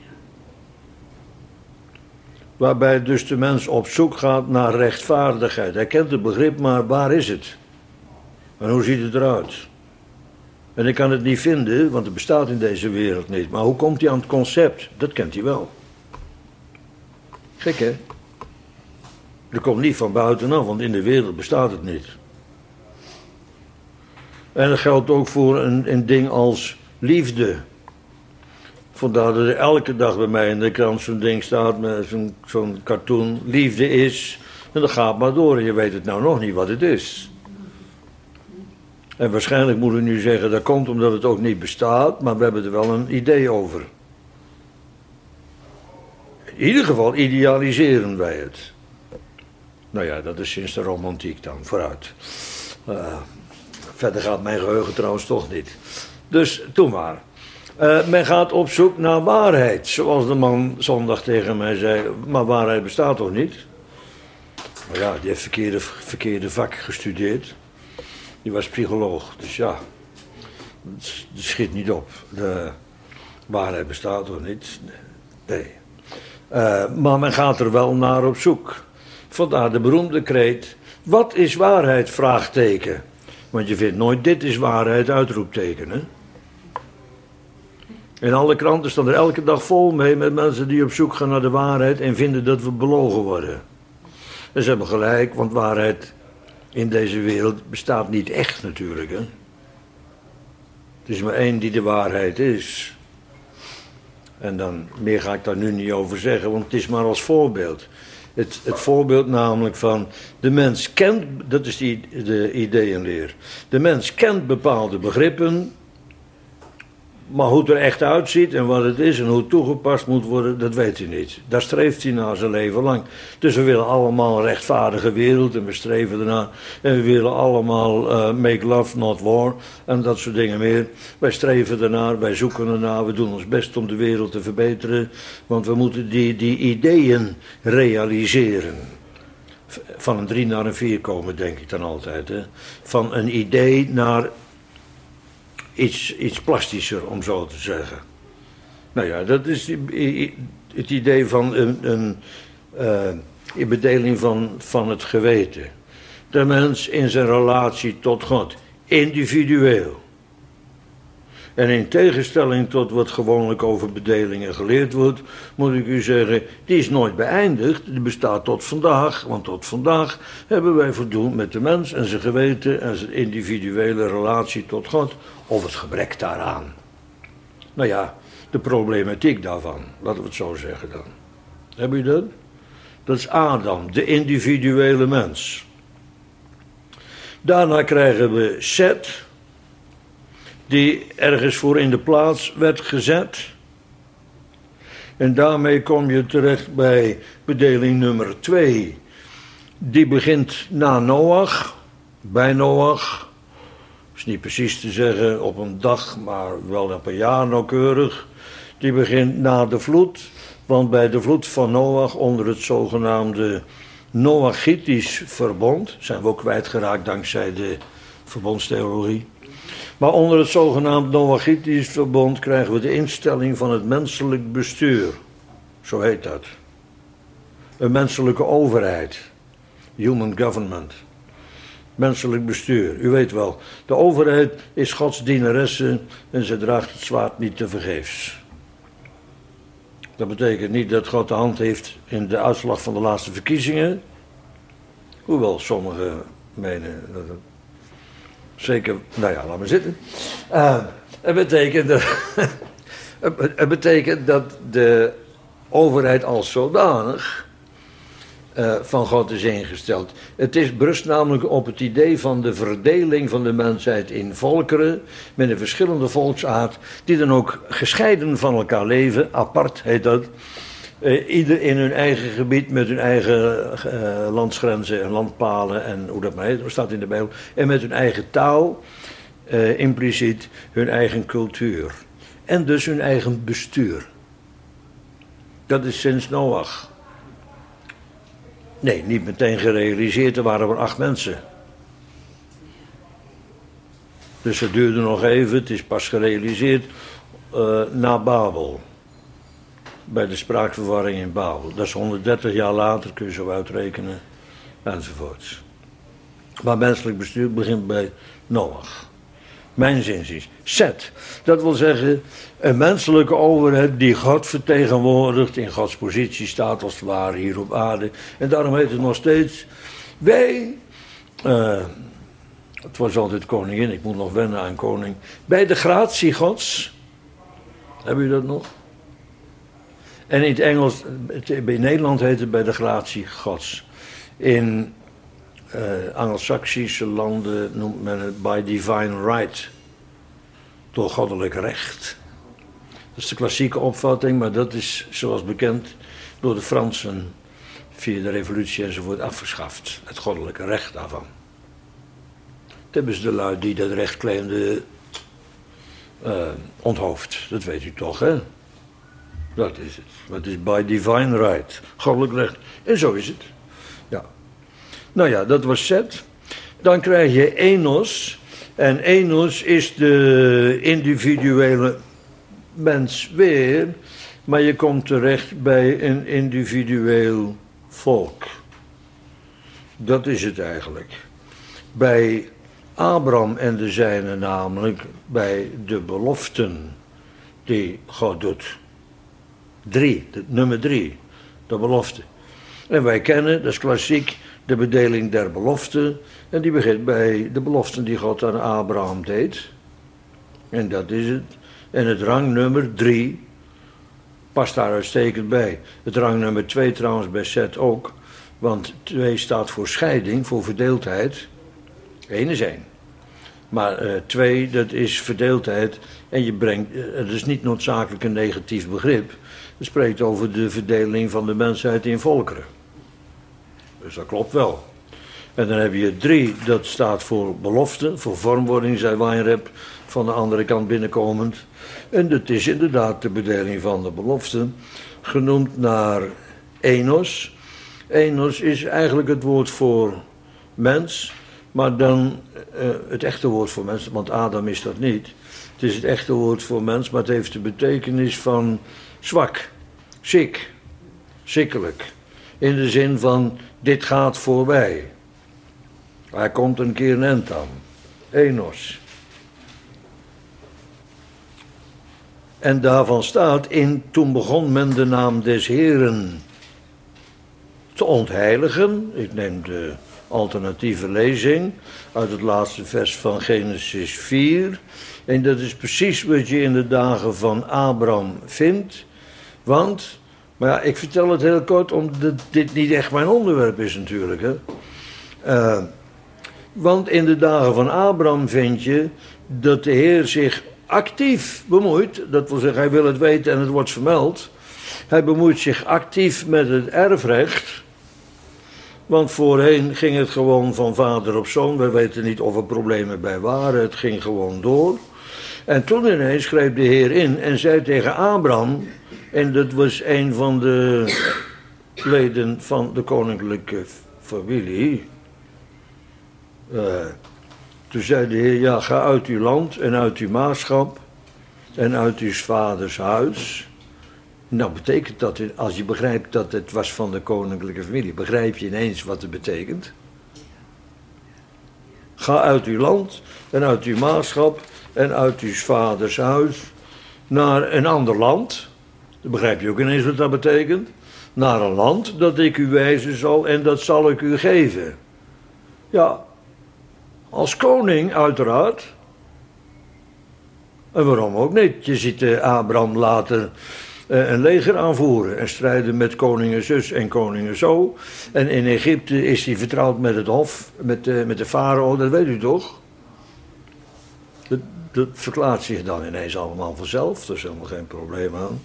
Waarbij dus de mens op zoek gaat naar rechtvaardigheid. Hij kent het begrip, maar waar is het? En hoe ziet het eruit? En ik kan het niet vinden, want het bestaat in deze wereld niet. Maar hoe komt hij aan het concept? Dat kent hij wel. Gek, hè? Dat komt niet van buitenaf, want in de wereld bestaat het niet. En dat geldt ook voor een ding als liefde. Vandaar dat er elke dag bij mij in de krant zo'n ding staat met zo'n cartoon. Liefde is, en dat gaat maar door. En je weet het nou nog niet wat het is. En waarschijnlijk moet ik nu zeggen, dat komt omdat het ook niet bestaat, maar we hebben er wel een idee over. In ieder geval idealiseren wij het. Nou ja, dat is sinds de romantiek dan, vooruit. Verder gaat mijn geheugen trouwens toch niet. Dus, doe maar. Men gaat op zoek naar waarheid. Zoals de man zondag tegen mij zei, maar waarheid bestaat toch niet? Maar ja, die heeft verkeerde vak gestudeerd. Die was psycholoog, dus ja, het schiet niet op. De waarheid bestaat toch niet? Nee. Maar men gaat er wel naar op zoek. Vandaar de beroemde kreet, wat is waarheid? Vraagteken. Want je vindt nooit, dit is waarheid, uitroepteken, hè? In alle kranten staan er elke dag vol mee met mensen die op zoek gaan naar de waarheid en vinden dat we belogen worden. En ze hebben gelijk, want waarheid in deze wereld bestaat niet echt natuurlijk, hè. Het is maar één die de waarheid is. En dan, meer ga ik daar nu niet over zeggen, want het is maar als voorbeeld. Het voorbeeld namelijk van, de mens kent, dat is de ideeënleer. De mens kent bepaalde begrippen, maar hoe het er echt uitziet en wat het is en hoe het toegepast moet worden, dat weet hij niet. Daar streeft hij naar zijn leven lang. Dus we willen allemaal een rechtvaardige wereld en we streven ernaar. En we willen allemaal make love, not war en dat soort dingen meer. Wij streven ernaar, wij zoeken ernaar, we doen ons best om de wereld te verbeteren. Want we moeten die ideeën realiseren. Van een 3 naar een 4 komen, denk ik dan altijd. Hè? Van een idee naar iets plastischer, om zo te zeggen. Nou ja, dat is het idee van een bedeling van het geweten. De mens in zijn relatie tot God, individueel. En in tegenstelling tot wat gewoonlijk over bedelingen geleerd wordt, moet ik u zeggen, die is nooit beëindigd. Die bestaat tot vandaag, want tot vandaag hebben wij voldoen met de mens en zijn geweten en zijn individuele relatie tot God, of het gebrek daaraan. Nou ja, de problematiek daarvan, laten we het zo zeggen dan. Heb je dat? Dat is Adam, de individuele mens. Daarna krijgen we Seth, die ergens voor in de plaats werd gezet. En daarmee kom je terecht bij bedeling nummer 2. Die begint na Noach, bij Noach. Is niet precies te zeggen op een dag, maar wel op een jaar nauwkeurig. Die begint na de vloed, want bij de vloed van Noach onder het zogenaamde Noachitisch verbond, zijn we ook kwijtgeraakt dankzij de verbondstheologie. Maar onder het zogenaamd Noachitisch verbond krijgen we de instelling van het menselijk bestuur. Zo heet dat. Een menselijke overheid. Human government. Menselijk bestuur. U weet wel, de overheid is Gods dienaresse en ze draagt het zwaard niet tevergeefs. Dat betekent niet dat God de hand heeft in de uitslag van de laatste verkiezingen. Hoewel sommigen menen dat het zeker, nou ja, laat maar zitten. Het betekent dat de overheid als zodanig van God is ingesteld. Het is berust namelijk op het idee van de verdeling van de mensheid in volkeren, met een verschillende volksaard, die dan ook gescheiden van elkaar leven, apart heet dat, ieder in hun eigen gebied, met hun eigen landsgrenzen en landpalen en hoe dat maar heet, dat staat in de Bijbel, en met hun eigen taal, impliciet hun eigen cultuur. En dus hun eigen bestuur. Dat is sinds Noach. Nee, niet meteen gerealiseerd, er waren maar 8 mensen. Dus het duurde nog even, het is pas gerealiseerd na Babel. Bij de spraakverwarring in Babel. Dat is 130 jaar later, kun je zo uitrekenen, enzovoorts. Maar menselijk bestuur begint bij Noach. Mijn zinziens. Zet, dat wil zeggen een menselijke overheid die God vertegenwoordigt, in Gods positie staat als het ware hier op aarde. En daarom heet het nog steeds, wij, het was altijd koningin, ik moet nog wennen aan koning, bij de gratie Gods, hebben jullie dat nog? En in het Engels, in Nederland heet het bij de gratie Gods. In Angelsaksische landen noemt men het by divine right. Door goddelijk recht. Dat is de klassieke opvatting, maar dat is zoals bekend door de Fransen via de revolutie enzovoort afgeschaft. Het goddelijke recht daarvan. Dat hebben ze de lui die dat recht claimden onthoofd. Dat weet u toch, hè? Dat is het. Het is by divine right. Goddelijk recht. En zo is het. Ja. Nou ja, dat was Zet. Dan krijg je Enos. En Enos is de individuele mens weer. Maar je komt terecht bij een individueel volk. Dat is het eigenlijk. Bij Abraham en de zijnen namelijk. Bij de beloften die God doet. Nummer 3. De belofte. En wij kennen, dat is klassiek, de bedeling der beloften. En die begint bij de beloften die God aan Abraham deed. En dat is het. En het rangnummer 3 past daar uitstekend bij. Het rangnummer 2 trouwens bij Zet ook. Want 2 staat voor scheiding, voor verdeeldheid. 1 is 1. Maar 2, dat is verdeeldheid. En je brengt, het is niet noodzakelijk een negatief begrip. Het spreekt over de verdeling van de mensheid in volkeren. Dus dat klopt wel. En dan heb je 3, dat staat voor belofte, voor vormwording, zei Weinreb, van de andere kant binnenkomend. En dat is inderdaad de bedeling van de belofte, genoemd naar Enos. Enos is eigenlijk het woord voor mens, maar dan het echte woord voor mens, want Adam is dat niet. Het is het echte woord voor mens, maar het heeft de betekenis van zwak, ziek, ziekelijk. In de zin van, dit gaat voorbij. Hij komt een keer een eind aan. Enos. En daarvan staat in, toen begon men de naam des Heeren te ontheiligen. Ik neem de alternatieve lezing uit het laatste vers van Genesis 4. En dat is precies wat je in de dagen van Abraham vindt. Want, maar ja, ik vertel het heel kort, omdat dit niet echt mijn onderwerp is natuurlijk. Hè. Want in de dagen van Abraham vind je dat de Heer zich actief bemoeit. Dat wil zeggen, hij wil het weten en het wordt vermeld. Hij bemoeit zich actief met het erfrecht. Want voorheen ging het gewoon van vader op zoon. We weten niet of er problemen bij waren. Het ging gewoon door. En toen ineens greep de Heer in en zei tegen Abraham, en dat was een van de leden van de koninklijke familie. Toen zei de Heer, ja, ga uit uw land en uit uw maagschap en uit uw vaders huis. Nou betekent dat, als je begrijpt dat het was van de koninklijke familie, begrijp je ineens wat het betekent. Ga uit uw land en uit uw maagschap en uit uw vaders huis naar een ander land. Dan begrijp je ook ineens wat dat betekent. Naar een land dat ik u wijzen zal en dat zal ik u geven. Ja, als koning uiteraard. En waarom ook niet? Je ziet Abraham later een leger aanvoeren en strijden met koningen zus en koningen zo. En in Egypte is hij vertrouwd met het hof, met de farao, dat weet u toch? Dat verklaart zich dan ineens allemaal vanzelf, daar is helemaal geen probleem aan.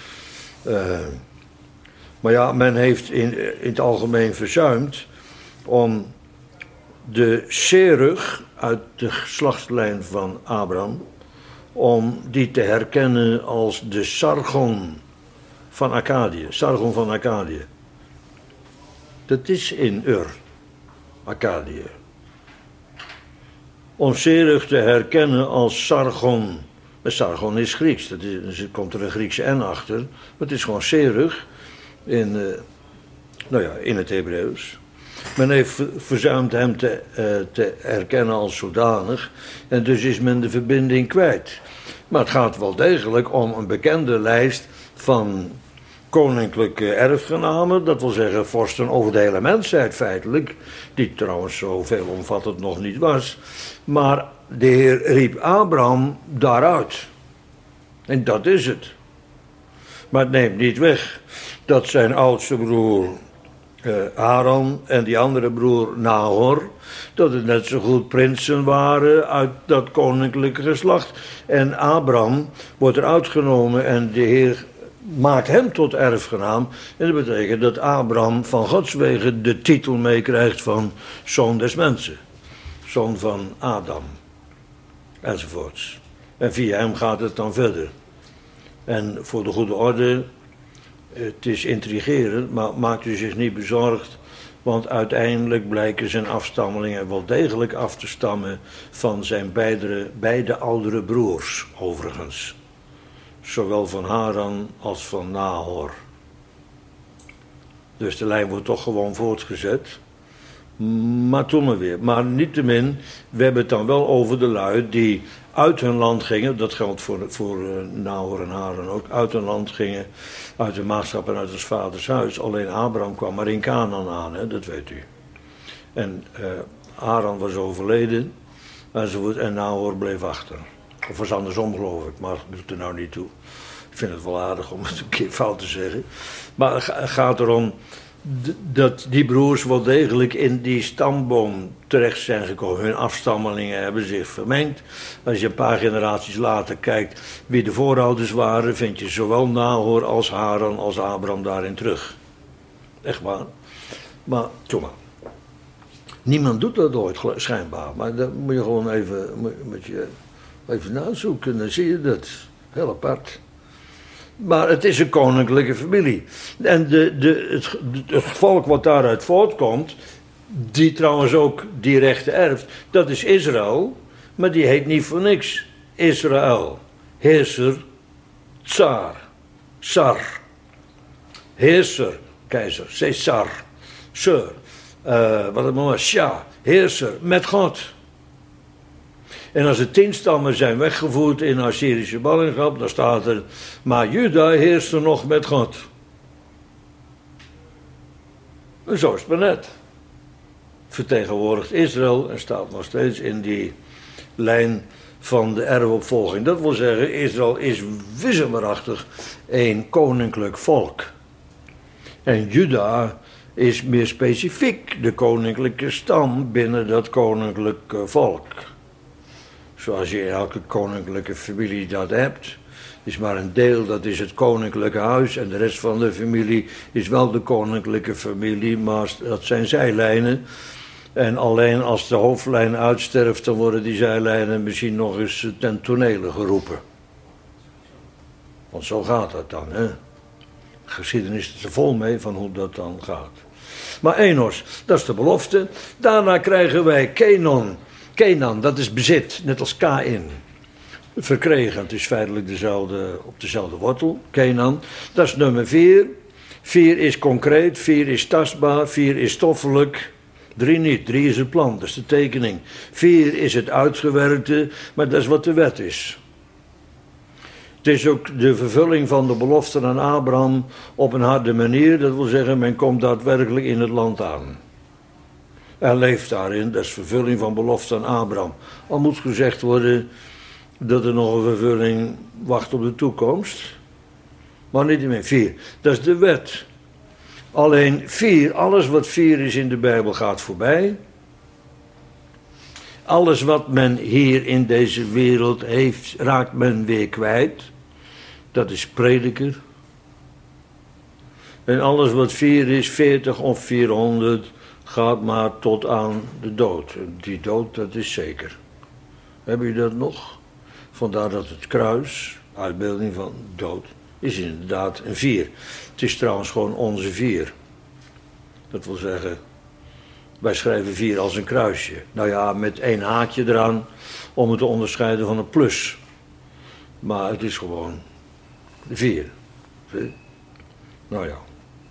Maar ja, men heeft in het algemeen verzuimd om de Serug uit de geslachtslijn van Abraham, om die te herkennen als de Sargon van Akkadië. Sargon van Akkadië. Dat is in Ur, Akkadië. Om Serug te herkennen als Sargon. Sargon is Grieks, er komt er een Griekse N achter. Maar het is gewoon Serug in het Hebreeuws. Men heeft verzuimd hem te herkennen als zodanig. En dus is men de verbinding kwijt. Maar het gaat wel degelijk om een bekende lijst van koninklijke erfgenamen. Dat wil zeggen vorsten over de hele mensheid feitelijk. Die trouwens zo veelomvattend nog niet was. Maar de Heer riep Abraham daaruit. En dat is het. Maar het neemt niet weg dat zijn oudste broer Haran en die andere broer Nahor, dat het net zo goed prinsen waren uit dat koninklijke geslacht. En Abraham wordt er uitgenomen en de Heer maakt hem tot erfgenaam. En dat betekent dat Abraham van Gods wegen de titel meekrijgt van zoon des mensen. Zoon van Adam. Enzovoorts. En via hem gaat het dan verder. En voor de goede orde, het is intrigerend, maar maakt u zich niet bezorgd. Want uiteindelijk blijken zijn afstammelingen wel degelijk af te stammen van zijn beide oudere broers, overigens. Zowel van Haran als van Nahor. Dus de lijn wordt toch gewoon voortgezet. Maar toen maar weer. Maar niettemin, we hebben het dan wel over de lui die uit hun land gingen. Dat geldt voor Nahor en Haran ook. Uit hun land gingen, uit de maagschap en uit ons vaders huis. Alleen Abraham kwam maar in Canaan aan, hè, dat weet u. En Haran was overleden. En Nahor bleef achter. Of was andersom, geloof ik, maar dat doet er nou niet toe. Ik vind het wel aardig om het een keer fout te zeggen. Maar het gaat erom dat die broers wel degelijk in die stamboom terecht zijn gekomen. Hun afstammelingen hebben zich vermengd. Als je een paar generaties later kijkt wie de voorouders waren, vind je zowel Nahor als Haran als Abraham daarin terug. Echt waar. Maar, toe maar. Niemand doet dat ooit, schijnbaar. Maar dat moet je gewoon even nazoeken, dan zie je dat. Heel apart. Maar het is een koninklijke familie. En het volk wat daaruit voortkomt, die trouwens ook die rechten erft, dat is Israël, maar die heet niet voor niks Israël. Heerser, Tsar, Sar. Heerser, keizer, Caesar, Sir, wat het maar was, Shah, heerser, met God. En als de 10 stammen zijn weggevoerd in Assyrische ballingschap, dan staat er, maar Juda heerste nog met God. En zo is het maar net. Vertegenwoordigt Israël en staat nog steeds in die lijn van de erfopvolging. Dat wil zeggen, Israël is wisselwaarachtig een koninklijk volk. En Juda is meer specifiek de koninklijke stam binnen dat koninklijke volk. Zoals je in elke koninklijke familie dat hebt. Is maar een deel, dat is het koninklijke huis. En de rest van de familie is wel de koninklijke familie, maar dat zijn zijlijnen. En alleen als de hoofdlijn uitsterft, dan worden die zijlijnen misschien nog eens ten tonele geroepen. Want zo gaat dat dan, hè. Geschiedenis is er vol mee van hoe dat dan gaat. Maar Enos, dat is de belofte. Daarna krijgen wij Kenan. Kenan, dat is bezit, net als Kain. Verkregen, het is feitelijk op dezelfde wortel. Kenan, dat is nummer 4. 4 is concreet, 4 is tastbaar, 4 is stoffelijk. 3 niet, 3 is het plan, dat is de tekening. 4 is het uitgewerkte, maar dat is wat de wet is. Het is ook de vervulling van de belofte aan Abraham op een harde manier. Dat wil zeggen, men komt daadwerkelijk in het land aan. En leeft daarin, dat is vervulling van belofte aan Abraham. Al moet gezegd worden dat er nog een vervulling wacht op de toekomst. Maar niet meer 4. Dat is de wet. Alleen 4, alles wat 4 is in de Bijbel gaat voorbij. Alles wat men hier in deze wereld heeft, raakt men weer kwijt. Dat is prediker. En alles wat 4 is, 40 of 400, gaat maar tot aan de dood. Die dood, dat is zeker. Heb je dat nog? Vandaar dat het kruis, uitbeelding van dood, is inderdaad een 4. Het is trouwens gewoon onze 4. Dat wil zeggen, wij schrijven 4 als een kruisje. Nou ja, met 1 haakje eraan om het te onderscheiden van een plus. Maar het is gewoon de 4. Zie? Nou ja.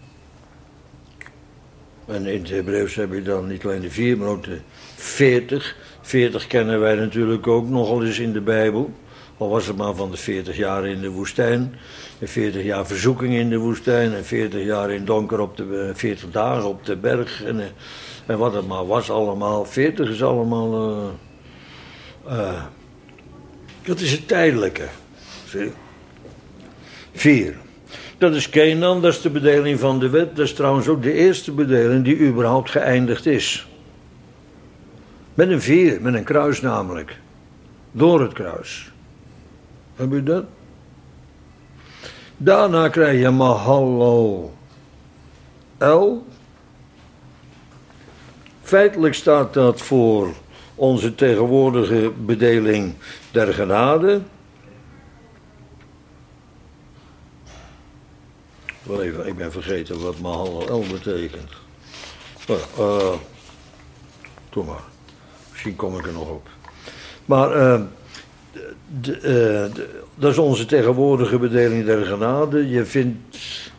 En in het Hebreeuws heb je dan niet alleen de 4, maar ook de 40. 40 kennen wij natuurlijk ook nogal eens in de Bijbel. Al was het maar van de 40 jaar in de woestijn. En 40 jaar verzoeking in de woestijn. En 40 jaar in donker op de 40 dagen op de berg. En wat het maar was allemaal. 40 is allemaal... dat is het tijdelijke. Zie? 4. Dat is Kenan, dat is de bedeling van de wet. Dat is trouwens ook de eerste bedeling die überhaupt geëindigd is. Met een 4, met een kruis namelijk. Door het kruis. Heb je dat? Daarna krijg je Mahalal El. Feitelijk staat dat voor onze tegenwoordige bedeling der genade. Wel even, ik ben vergeten wat Mahalal El betekent. Doe maar. Misschien kom ik er nog op. Maar dat is onze tegenwoordige bedeling der genade. Je vindt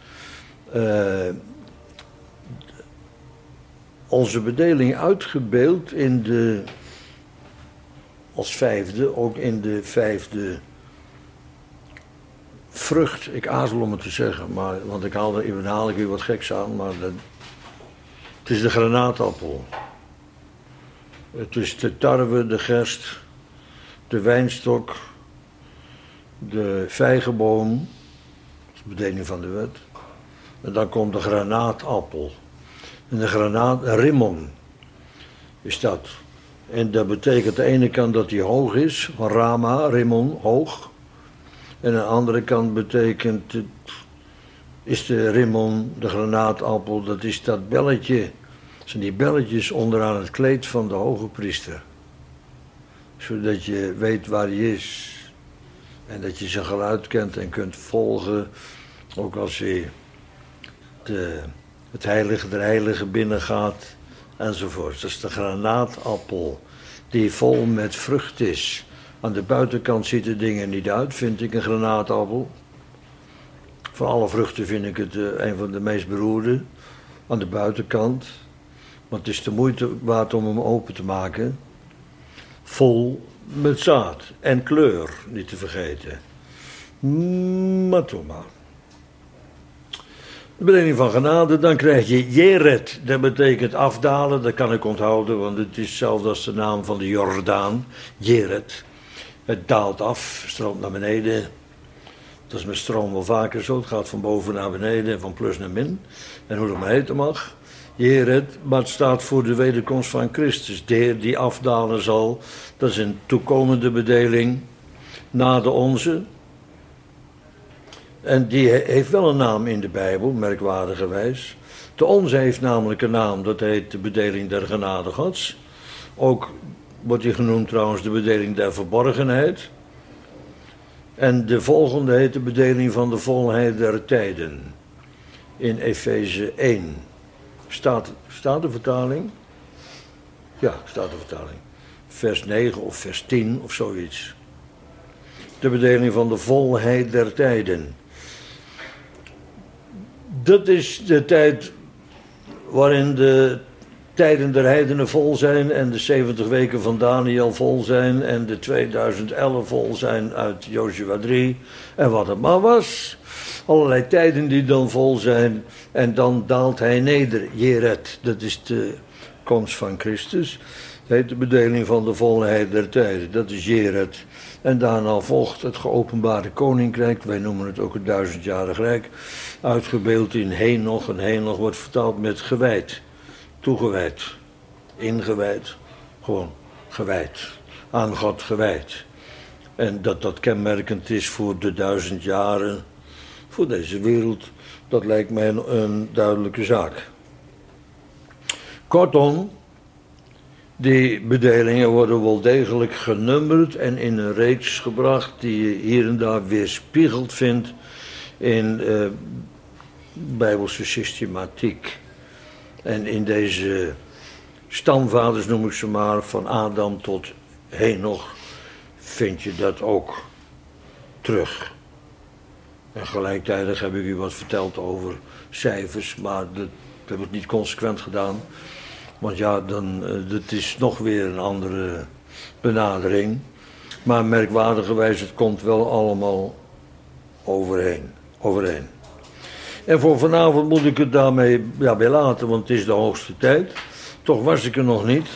onze bedeling uitgebeeld in als 5e, ook in de 5e vrucht. Ik aarzel om het te zeggen, want ik haal er weer wat geks aan, maar het is de granaatappel. Het is de tarwe, de gerst, de wijnstok, de vijgenboom, dat is de bedeling van de wet. En dan komt de granaatappel. En de rimmon is dat. En dat betekent aan de ene kant dat hij hoog is, van Rama, rimmon, hoog. En aan de andere kant betekent het, is de rimmon, de granaatappel, dat is dat belletje. Dat zijn die belletjes onderaan het kleed van de hoge priester. Zodat je weet waar hij is. En dat je zijn geluid kent en kunt volgen. Ook als je het heilige der heiligen binnengaat. Enzovoort. Dat is de granaatappel. Die vol met vrucht is. Aan de buitenkant ziet de dingen niet uit, vind ik, een granaatappel. Van alle vruchten vind ik het een van de meest beroerde. Aan de buitenkant. Maar het is de moeite waard om hem open te maken. Vol met zaad en kleur, niet te vergeten. Maar toch maar. De bedeling van genade, dan krijg je Jered. Dat betekent afdalen, dat kan ik onthouden, want het is hetzelfde als de naam van de Jordaan. Jered. Het daalt af, stroomt naar beneden. Dat is met stroom wel vaker zo. Het gaat van boven naar beneden, van plus naar min. En hoe dat maar heten mag. Jered, maar het staat voor de wederkomst van Christus. De Heer die afdalen zal. Dat is een toekomende bedeling na de onze. En die heeft wel een naam in de Bijbel, merkwaardigerwijs. De onze heeft namelijk een naam, dat heet de bedeling der genade Gods. Ook wordt die genoemd trouwens de bedeling der verborgenheid. En de volgende heet de bedeling van de volheid der tijden. In Efeze 1. Staat de vertaling? Ja, staat de vertaling. Vers 9 of vers 10 of zoiets. De bedeling van de volheid der tijden. Dat is de tijd waarin de tijden der heidenen vol zijn en de 70 weken van Daniel vol zijn en de 2011 vol zijn uit Jozua 3 en wat het maar was. Allerlei tijden die dan vol zijn en dan daalt hij neder, Jered, dat is de komst van Christus. heet de bedeling van de volheid der tijden. Dat is Jered. En daarna volgt het geopenbaarde koninkrijk. Wij noemen het ook het 1000-jarig rijk. Uitgebeeld in Henoch. En Henoch wordt vertaald met gewijd. Toegewijd. Ingewijd. Gewoon gewijd. Aan God gewijd. En dat kenmerkend is voor de 1000 jaren. Voor deze wereld. Dat lijkt mij een duidelijke zaak. Kortom. Die bedelingen worden wel degelijk genummerd en in een reeks gebracht die je hier en daar weerspiegeld vindt in Bijbelse systematiek. En in deze stamvaders, noem ik ze maar, van Adam tot Henoch, vind je dat ook terug. En gelijktijdig heb ik u wat verteld over cijfers, maar dat heb ik niet consequent gedaan. Want ja, het is nog weer een andere benadering. Maar merkwaardigerwijs, het komt wel allemaal overeen. En voor vanavond moet ik het daarmee bij laten, want het is de hoogste tijd. Toch was ik er nog niet.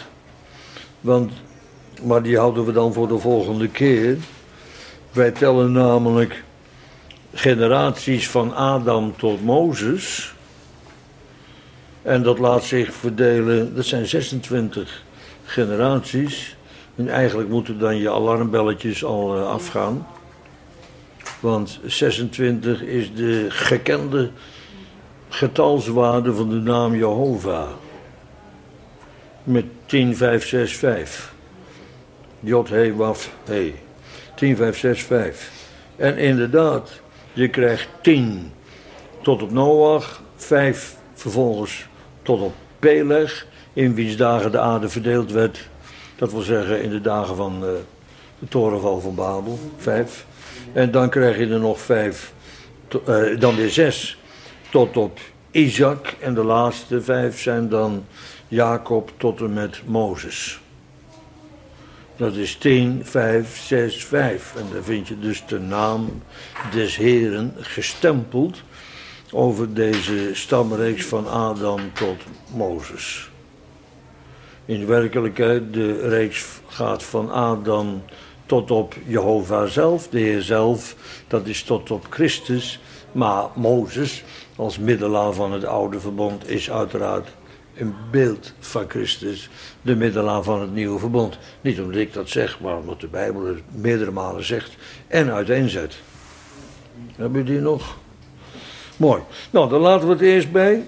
Maar die houden we dan voor de volgende keer. Wij tellen namelijk generaties van Adam tot Mozes. En dat laat zich verdelen, dat zijn 26 generaties. En eigenlijk moeten dan je alarmbelletjes al afgaan. Want 26 is de gekende getalswaarde van de naam Jehovah. Met 10, 5, 6, 5. Jod, he, waf, he. 10, 5, 6, 5. En inderdaad, je krijgt 10 tot op Noach, 5 vervolgens tot op Peleg, in wiens dagen de aarde verdeeld werd. Dat wil zeggen in de dagen van de torenval van Babel, 5. En dan krijg je er nog 5, dan weer 6 tot op Isaac. En de laatste 5 zijn dan Jacob tot en met Mozes. Dat is 10, 5, 6, 5. En daar vind je dus de naam des Heren gestempeld over deze stamreeks van Adam tot Mozes. In werkelijkheid, de reeks gaat van Adam tot op Jehovah zelf, de Heer zelf, dat is tot op Christus. Maar Mozes, als middelaar van het oude verbond, is uiteraard een beeld van Christus, de middelaar van het nieuwe verbond. Niet omdat ik dat zeg, maar omdat de Bijbel het meerdere malen zegt en uiteenzet. Hebben jullie die nog? Mooi. Nou, dan laten we het eerst bij.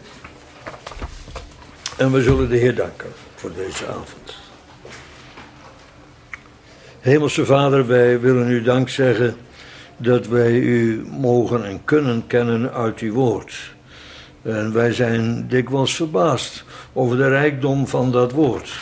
En we zullen de Heer danken voor deze avond. Hemelse Vader, wij willen u dank zeggen dat wij u mogen en kunnen kennen uit uw woord. En wij zijn dikwijls verbaasd over de rijkdom van dat woord.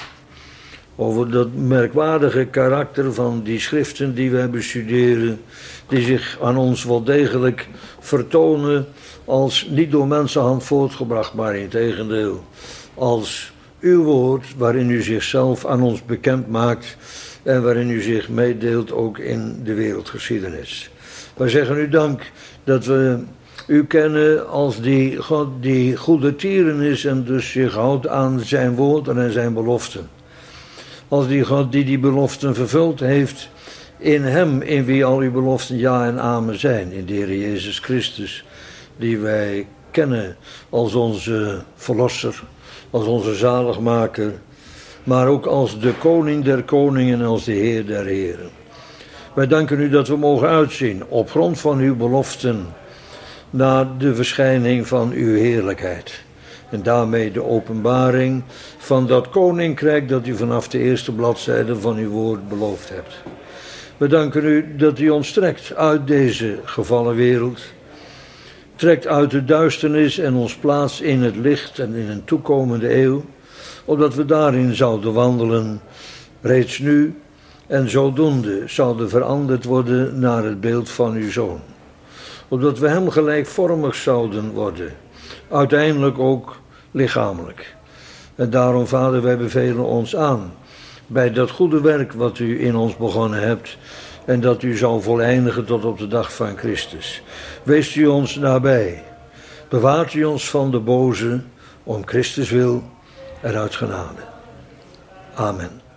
Over dat merkwaardige karakter van die schriften die wij bestuderen, die zich aan ons wel degelijk vertonen als niet door mensenhand voortgebracht, maar integendeel als uw woord waarin u zichzelf aan ons bekend maakt en waarin u zich meedeelt ook in de wereldgeschiedenis. Wij zeggen u dank dat we u kennen als die God die goede tieren is en dus zich houdt aan zijn woord en aan zijn beloften. Als die God die beloften vervuld heeft in hem, in wie al uw beloften ja en amen zijn, in de Heer Jezus Christus, die wij kennen als onze verlosser, als onze zaligmaker, maar ook als de koning der koningen en als de Heer der heren. Wij danken u dat we mogen uitzien op grond van uw beloften naar de verschijning van uw heerlijkheid. En daarmee de openbaring van dat koninkrijk dat u vanaf de eerste bladzijde van uw woord beloofd hebt. We danken u dat u ons trekt uit deze gevallen wereld, trekt uit de duisternis en ons plaatst in het licht en in een toekomende eeuw, opdat we daarin zouden wandelen, reeds nu, en zodoende zouden veranderd worden naar het beeld van uw Zoon. Opdat we hem gelijkvormig zouden worden, uiteindelijk ook lichamelijk. En daarom, Vader, wij bevelen ons aan bij dat goede werk wat u in ons begonnen hebt en dat u zal voleindigen tot op de dag van Christus. Weest u ons nabij, bewaart u ons van de boze, om Christus wil en uit genade. Amen.